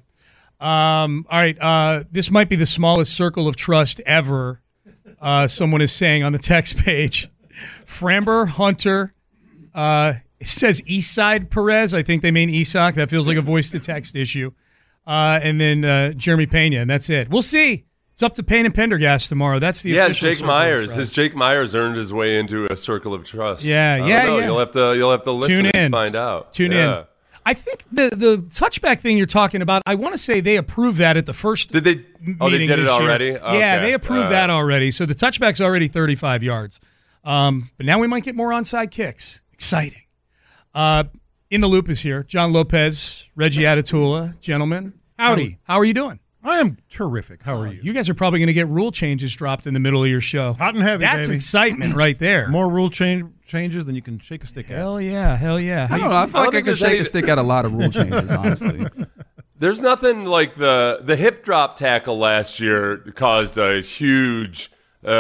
[SPEAKER 2] All right. This might be the smallest circle of trust ever. Someone is saying on the text page, Framber Hunter. It says Eastside Perez. I think they mean Isak. That feels like a voice-to-text issue. And then Jeremy Pena, and that's it. We'll see. It's up to Payne and Pendergast tomorrow. That's the official
[SPEAKER 4] Jake Myers. Jake Myers earned his way into a circle of trust.
[SPEAKER 2] Yeah.
[SPEAKER 4] You'll have to listen and find out.
[SPEAKER 2] Tune in. I think the touchback thing you're talking about, I want to say they approved that at the first meeting.
[SPEAKER 4] They did it already? Okay.
[SPEAKER 2] Yeah, they approved that already. So the touchback's already 35 yards. But now we might get more onside kicks. Exciting. In the Loop is here. John Lopez, Reggie Atatula. Gentlemen, howdy. How are you doing?
[SPEAKER 5] I am terrific. How are you?
[SPEAKER 2] You guys are probably going to get rule changes dropped in the middle of your show.
[SPEAKER 5] Hot and heavy,
[SPEAKER 2] That's
[SPEAKER 5] baby.
[SPEAKER 2] Excitement right there.
[SPEAKER 5] More rule changes than you can shake a stick at.
[SPEAKER 2] Hell yeah.
[SPEAKER 6] I don't know. I feel like I can shake a stick at a lot of rule changes, honestly.
[SPEAKER 4] There's nothing like the hip drop tackle last year caused a huge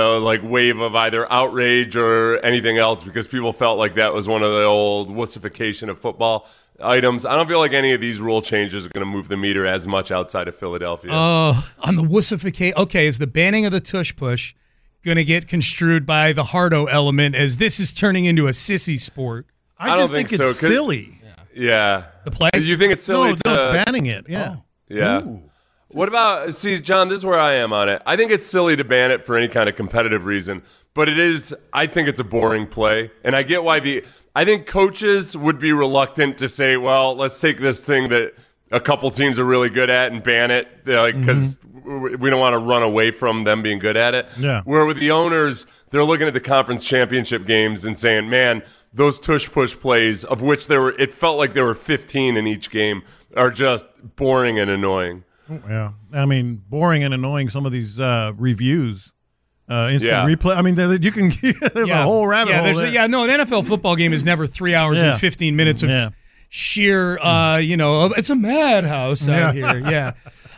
[SPEAKER 4] wave of either outrage or anything else because people felt like that was one of the old wussification of football items. I don't feel like any of these rule changes are going to move the meter as much outside of Philadelphia.
[SPEAKER 2] Oh, on the wussification. Okay, is the banning of the tush push going to get construed by the hardo element as this is turning into a sissy sport?
[SPEAKER 5] I just think it's silly.
[SPEAKER 4] Yeah.
[SPEAKER 2] The play?
[SPEAKER 4] You think it's silly?
[SPEAKER 5] No, banning it. Yeah.
[SPEAKER 2] Oh.
[SPEAKER 4] Yeah.
[SPEAKER 2] Ooh.
[SPEAKER 4] What about, John, this is where I am on it. I think it's silly to ban it for any kind of competitive reason, but I think it's a boring play. And I get why I think coaches would be reluctant to say, well, let's take this thing that a couple teams are really good at and ban it because we don't want to run away from them being good at it.
[SPEAKER 5] Yeah.
[SPEAKER 4] Where with the owners, they're looking at the conference championship games and saying, man, those tush-push plays, of which it felt like there were 15 in each game, are just boring and annoying.
[SPEAKER 5] Yeah, I mean, boring and annoying. Some of these reviews, instant replay. I mean, you can there's a whole rabbit hole.
[SPEAKER 2] An NFL football game is never 3 hours and 15 minutes of sheer. It's a madhouse out here. Yeah.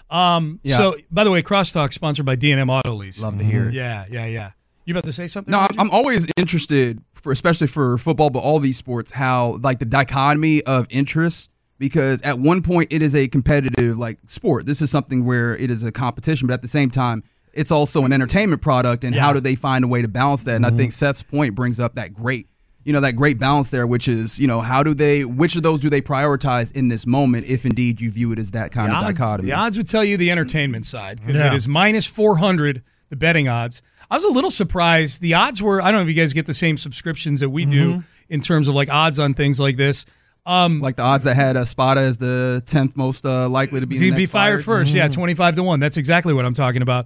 [SPEAKER 2] So, by the way, Crosstalk sponsored by D&M Auto Lease.
[SPEAKER 6] Love to hear it.
[SPEAKER 2] Yeah. You about to say something?
[SPEAKER 6] No, I'm always interested, especially for football, but all these sports, how like the dichotomy of interests because at one point it is a competitive sport. This is something where it is a competition, but at the same time, it's also an entertainment product. And how do they find a way to balance that? And I think Seth's point brings up that great balance there, which is, which of those do they prioritize in this moment, if indeed you view it as that kind of dichotomy?
[SPEAKER 2] The odds would tell you the entertainment side, because it is minus 400, the betting odds. I was a little surprised. The odds were, I don't know if you guys get the same subscriptions that we do in terms of odds on things like this.
[SPEAKER 6] Like the odds that had Spada as the 10th most likely to be
[SPEAKER 2] fired first. 25-1. That's exactly what I'm talking about.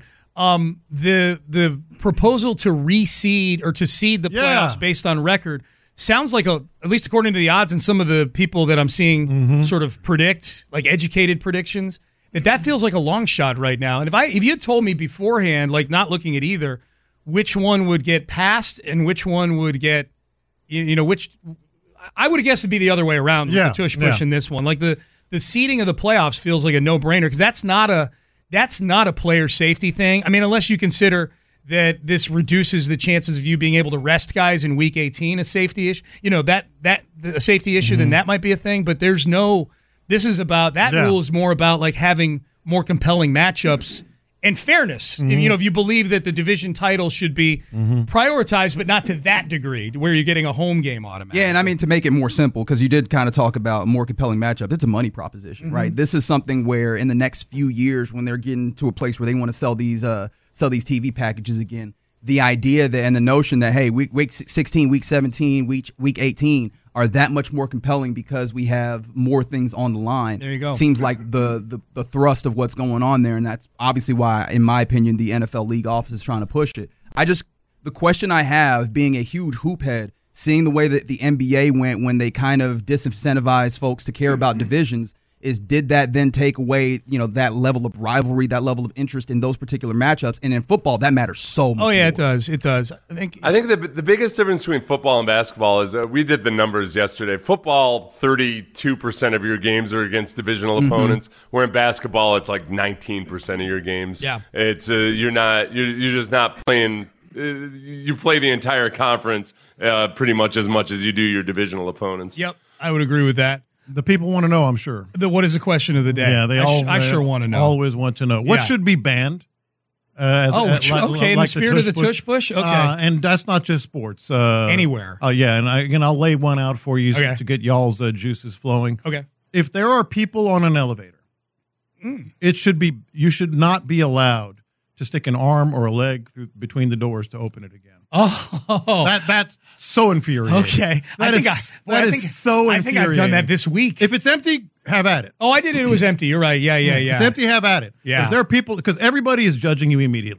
[SPEAKER 2] The proposal to reseed or to seed the playoffs based on record sounds like, at least according to the odds and some of the people that I'm seeing sort of predict, educated predictions, that feels like a long shot right now. And if you had told me beforehand, not looking at either, which one would get passed and which one would get, which I would have guessed it'd be the other way around with the tush push in this one. The seeding of the playoffs feels like a no-brainer, because that's not a player safety thing. I mean, unless you consider that this reduces the chances of you being able to rest guys in Week 18, a safety issue. A safety issue, then that might be a thing. But this is about, that rule is more about having more compelling matchups and fairness. If you believe that the division title should be prioritized, but not to that degree, where you're getting a home game automatically.
[SPEAKER 6] Yeah, and I mean, to make it more simple, because you did kind of talk about more compelling matchups, it's a money proposition, right? This is something where in the next few years, when they're getting to a place where they want to sell these TV packages again, the idea that and the notion that, hey, week 16, week 17, week 18 are that much more compelling because we have more things on the line.
[SPEAKER 2] There you go.
[SPEAKER 6] Seems like the thrust of what's going on there, and that's obviously why, in my opinion, the NFL league office is trying to push it. The question I have, being a huge hoop head, seeing the way that the NBA went when they kind of disincentivized folks to care about divisions, is did that then take away, that level of rivalry, that level of interest in those particular matchups? And in football, that matters so much.
[SPEAKER 2] Oh, yeah,
[SPEAKER 6] more.
[SPEAKER 2] it does. It does.
[SPEAKER 4] I think the biggest difference between football and basketball is we did the numbers yesterday. Football, 32% of your games are against divisional opponents, where in basketball, it's 19% of your games.
[SPEAKER 2] Yeah.
[SPEAKER 4] It's you're just not playing. You play the entire conference pretty much as you do your divisional opponents.
[SPEAKER 2] Yep, I would agree with that.
[SPEAKER 5] The people want to know, I'm sure.
[SPEAKER 2] What is the question of the day?
[SPEAKER 5] Yeah,
[SPEAKER 2] I sure want to know.
[SPEAKER 5] Always want to know. What should be banned?
[SPEAKER 2] In the spirit of the tush push? Okay.
[SPEAKER 5] And that's not just sports.
[SPEAKER 2] Anywhere.
[SPEAKER 5] And I'll lay one out for you to get y'all's juices flowing.
[SPEAKER 2] Okay.
[SPEAKER 5] If there are people on an elevator, you should not be allowed to stick an arm or a leg between the doors to open it again.
[SPEAKER 2] Oh,
[SPEAKER 5] that's so infuriating.
[SPEAKER 2] Okay,
[SPEAKER 5] that is so infuriating.
[SPEAKER 2] I think I've done that this week.
[SPEAKER 5] If it's empty, have at it.
[SPEAKER 2] Oh, I did it. It was empty. You're right. Yeah.
[SPEAKER 5] If it's empty, have at it.
[SPEAKER 2] Yeah.
[SPEAKER 5] If there are people, because everybody is judging you immediately.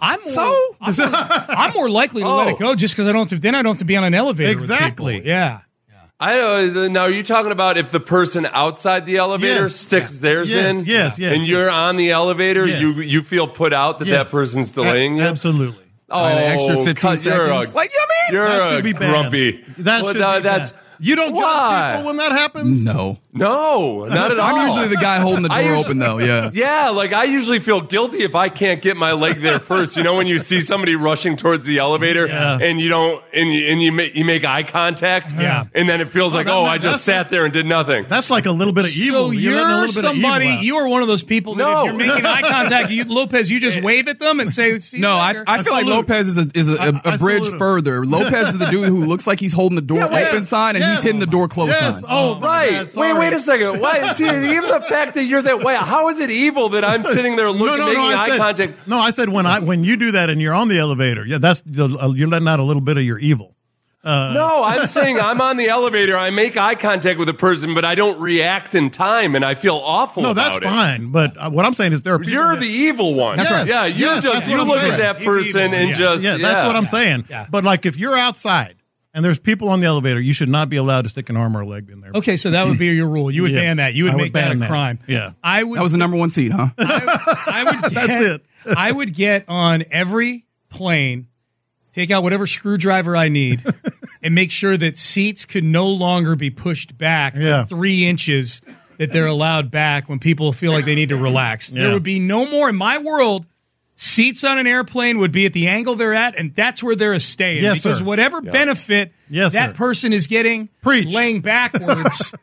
[SPEAKER 2] I'm more likely to let it go just because I don't have to be on an elevator.
[SPEAKER 5] Exactly.
[SPEAKER 2] With people. Yeah.
[SPEAKER 4] I know. Now, are you talking about if the person outside the elevator sticks theirs in?
[SPEAKER 5] Yes.
[SPEAKER 4] And you're on the elevator, you feel put out that person's delaying you?
[SPEAKER 5] Absolutely.
[SPEAKER 6] Oh, an extra 15 seconds.
[SPEAKER 4] You're a grumpy.
[SPEAKER 5] That should be banned. You don't judge people when that happens?
[SPEAKER 6] No,
[SPEAKER 4] not at all.
[SPEAKER 6] I'm usually the guy holding the door open, though. Yeah.
[SPEAKER 4] Yeah, I usually feel guilty if I can't get my leg there first. When you see somebody rushing towards the elevator and you don't, and you make eye contact, and then it feels I just sat there and did nothing.
[SPEAKER 5] That's like a little bit of evil.
[SPEAKER 2] So you're somebody. You are one of those people that if you're making eye contact, Lopez, you just wave at them and say, "See
[SPEAKER 6] no." I feel like Lopez is a bridge further. Lopez is the dude who looks like he's holding the door open sign and he's hitting the door close sign.
[SPEAKER 4] Oh, right. Wait a second. Why? See, even the fact that you're that way, how is it evil that I'm sitting there making eye contact?
[SPEAKER 5] No, I said when you do that and you're on the elevator, that's you're letting out a little bit of your evil.
[SPEAKER 4] No, I'm saying I'm on the elevator. I make eye contact with a person, but I don't react in time, and I feel awful about it.
[SPEAKER 5] No, that's fine. But what I'm saying is there are people.
[SPEAKER 4] You're the evil one.
[SPEAKER 6] That's right.
[SPEAKER 4] Yeah, you look at that person and just.
[SPEAKER 5] Yeah, that's what I'm saying. Yeah. But if you're outside and there's people on the elevator, you should not be allowed to stick an arm or a leg in there.
[SPEAKER 2] Okay, so that would be your rule. You would ban that. You would make that a crime.
[SPEAKER 5] Yeah.
[SPEAKER 6] That was the number one seat, huh?
[SPEAKER 5] That's it.
[SPEAKER 2] I would get on every plane, take out whatever screwdriver I need, and make sure that seats could no longer be pushed back 3 inches that they're allowed back when people feel like they need to relax. There would be no more, in my world, seats on an airplane would be at the angle they're at, and that's where they're staying. Because whatever benefit that person is getting laying backwards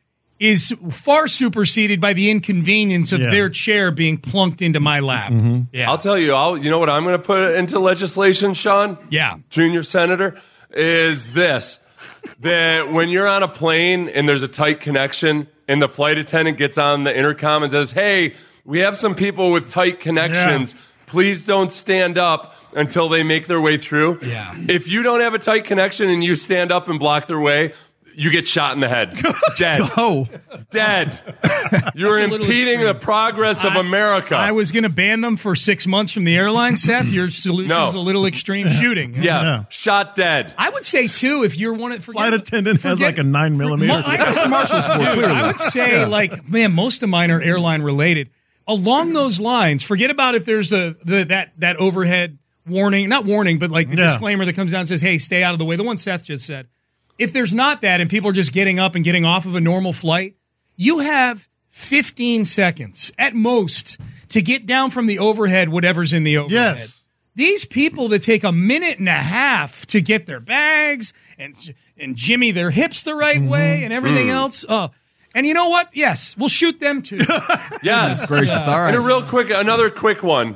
[SPEAKER 2] is far superseded by the inconvenience of their chair being plunked into my lap.
[SPEAKER 5] Mm-hmm.
[SPEAKER 2] Yeah.
[SPEAKER 4] I'll tell you, you know what I'm going to put into legislation, Sean?
[SPEAKER 2] Yeah.
[SPEAKER 4] Junior Senator, is this. That when you're on a plane and there's a tight connection and the flight attendant gets on the intercom and says, hey, we have some people with tight connections. Please don't stand up until they make their way through.
[SPEAKER 2] Yeah.
[SPEAKER 4] If you don't have a tight connection and you stand up and block their way, you get shot in the head. Dead.
[SPEAKER 6] Oh.
[SPEAKER 4] Dead. You're impeding the progress of America.
[SPEAKER 2] I was going to ban them for 6 months from the airline, Seth. Your solution's a little extreme shooting.
[SPEAKER 4] Yeah. Shot dead.
[SPEAKER 2] I would say, too, if you're one of...
[SPEAKER 5] Flight attendant has like a 9mm.
[SPEAKER 2] I would say, most of mine are airline related. Along those lines, forget about if there's that overhead warning, not warning, but like the disclaimer that comes down and says, hey, stay out of the way. The one Seth just said. If there's not that and people are just getting up and getting off of a normal flight, you have 15 seconds at most to get down from the overhead, whatever's in the overhead.
[SPEAKER 5] Yes.
[SPEAKER 2] These people that take a minute and a half to get their bags and jimmy their hips the right way and everything else. And you know what? Yes, we'll shoot them too.
[SPEAKER 4] Yes.
[SPEAKER 6] Gracious. All right.
[SPEAKER 4] And another quick one.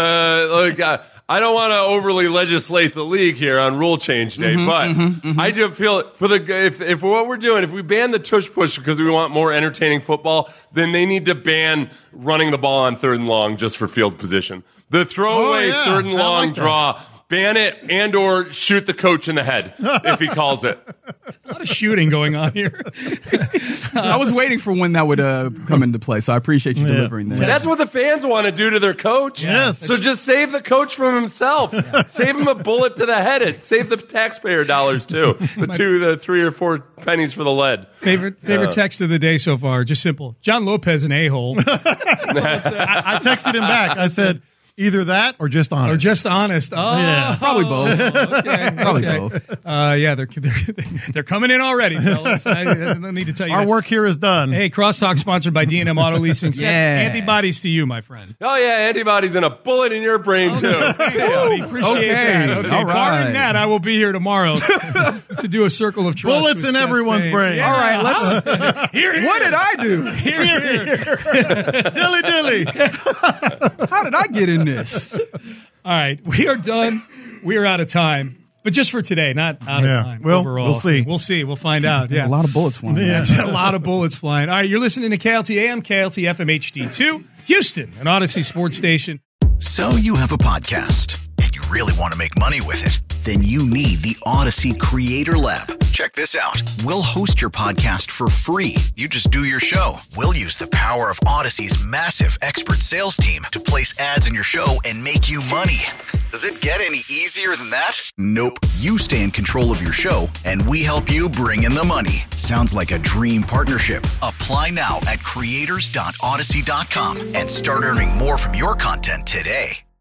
[SPEAKER 4] I don't want to overly legislate the league here on rule change day, but I do feel if what we're doing, if we ban the tush push because we want more entertaining football, then they need to ban running the ball on 3rd and long just for field position. The throwaway 3rd and long draw. Ban it and or shoot the coach in the head if he calls it.
[SPEAKER 2] A lot of shooting going on here.
[SPEAKER 6] I was waiting for when that would come into play, so I appreciate you delivering that.
[SPEAKER 4] That's what the fans want to do to their coach.
[SPEAKER 5] Yes.
[SPEAKER 4] So just save the coach from himself. Save him a bullet to the head. Save the taxpayer dollars too. The 3 or 4 pennies for the lead.
[SPEAKER 2] Favorite text of the day so far. Just simple. John Lopez an a-hole.
[SPEAKER 5] I texted him back. I said, either that or just honest.
[SPEAKER 2] Or just honest. Oh,
[SPEAKER 6] yeah, probably both.
[SPEAKER 2] Okay,
[SPEAKER 6] probably
[SPEAKER 2] both. They're coming in already, fellas. I don't need to tell you.
[SPEAKER 5] Our work here is done.
[SPEAKER 2] Hey, Crosstalk sponsored by D&M Auto Leasing. Antibodies to you, my friend.
[SPEAKER 4] Oh yeah, antibodies and a bullet in your brain too.
[SPEAKER 2] Appreciate that. Okay.
[SPEAKER 6] All right.
[SPEAKER 2] Barring that, I will be here tomorrow to do a circle of trust.
[SPEAKER 5] Bullets in everyone's brain.
[SPEAKER 2] Yeah.
[SPEAKER 6] All right, let's. What did I do?
[SPEAKER 2] Here.
[SPEAKER 5] Dilly.
[SPEAKER 6] How did I get in this?
[SPEAKER 2] All right, we are done. We are out of time. But just for today, not out of time.
[SPEAKER 5] Well,
[SPEAKER 2] overall.
[SPEAKER 5] we'll see.
[SPEAKER 2] We'll see. We'll find out.
[SPEAKER 6] There's a lot of bullets flying.
[SPEAKER 2] That's a lot of bullets flying. All right, you're listening to KLT AM, KLT FM HD2, Houston, an Odyssey sports station.
[SPEAKER 1] So you have a podcast and you really want to make money with it. Then you need the Odyssey Creator Lab. Check this out. We'll host your podcast for free. You just do your show. We'll use the power of Odyssey's massive expert sales team to place ads in your show and make you money. Does it get any easier than that? Nope. You stay in control of your show, and we help you bring in the money. Sounds like a dream partnership. Apply now at creators.odyssey.com and start earning more from your content today.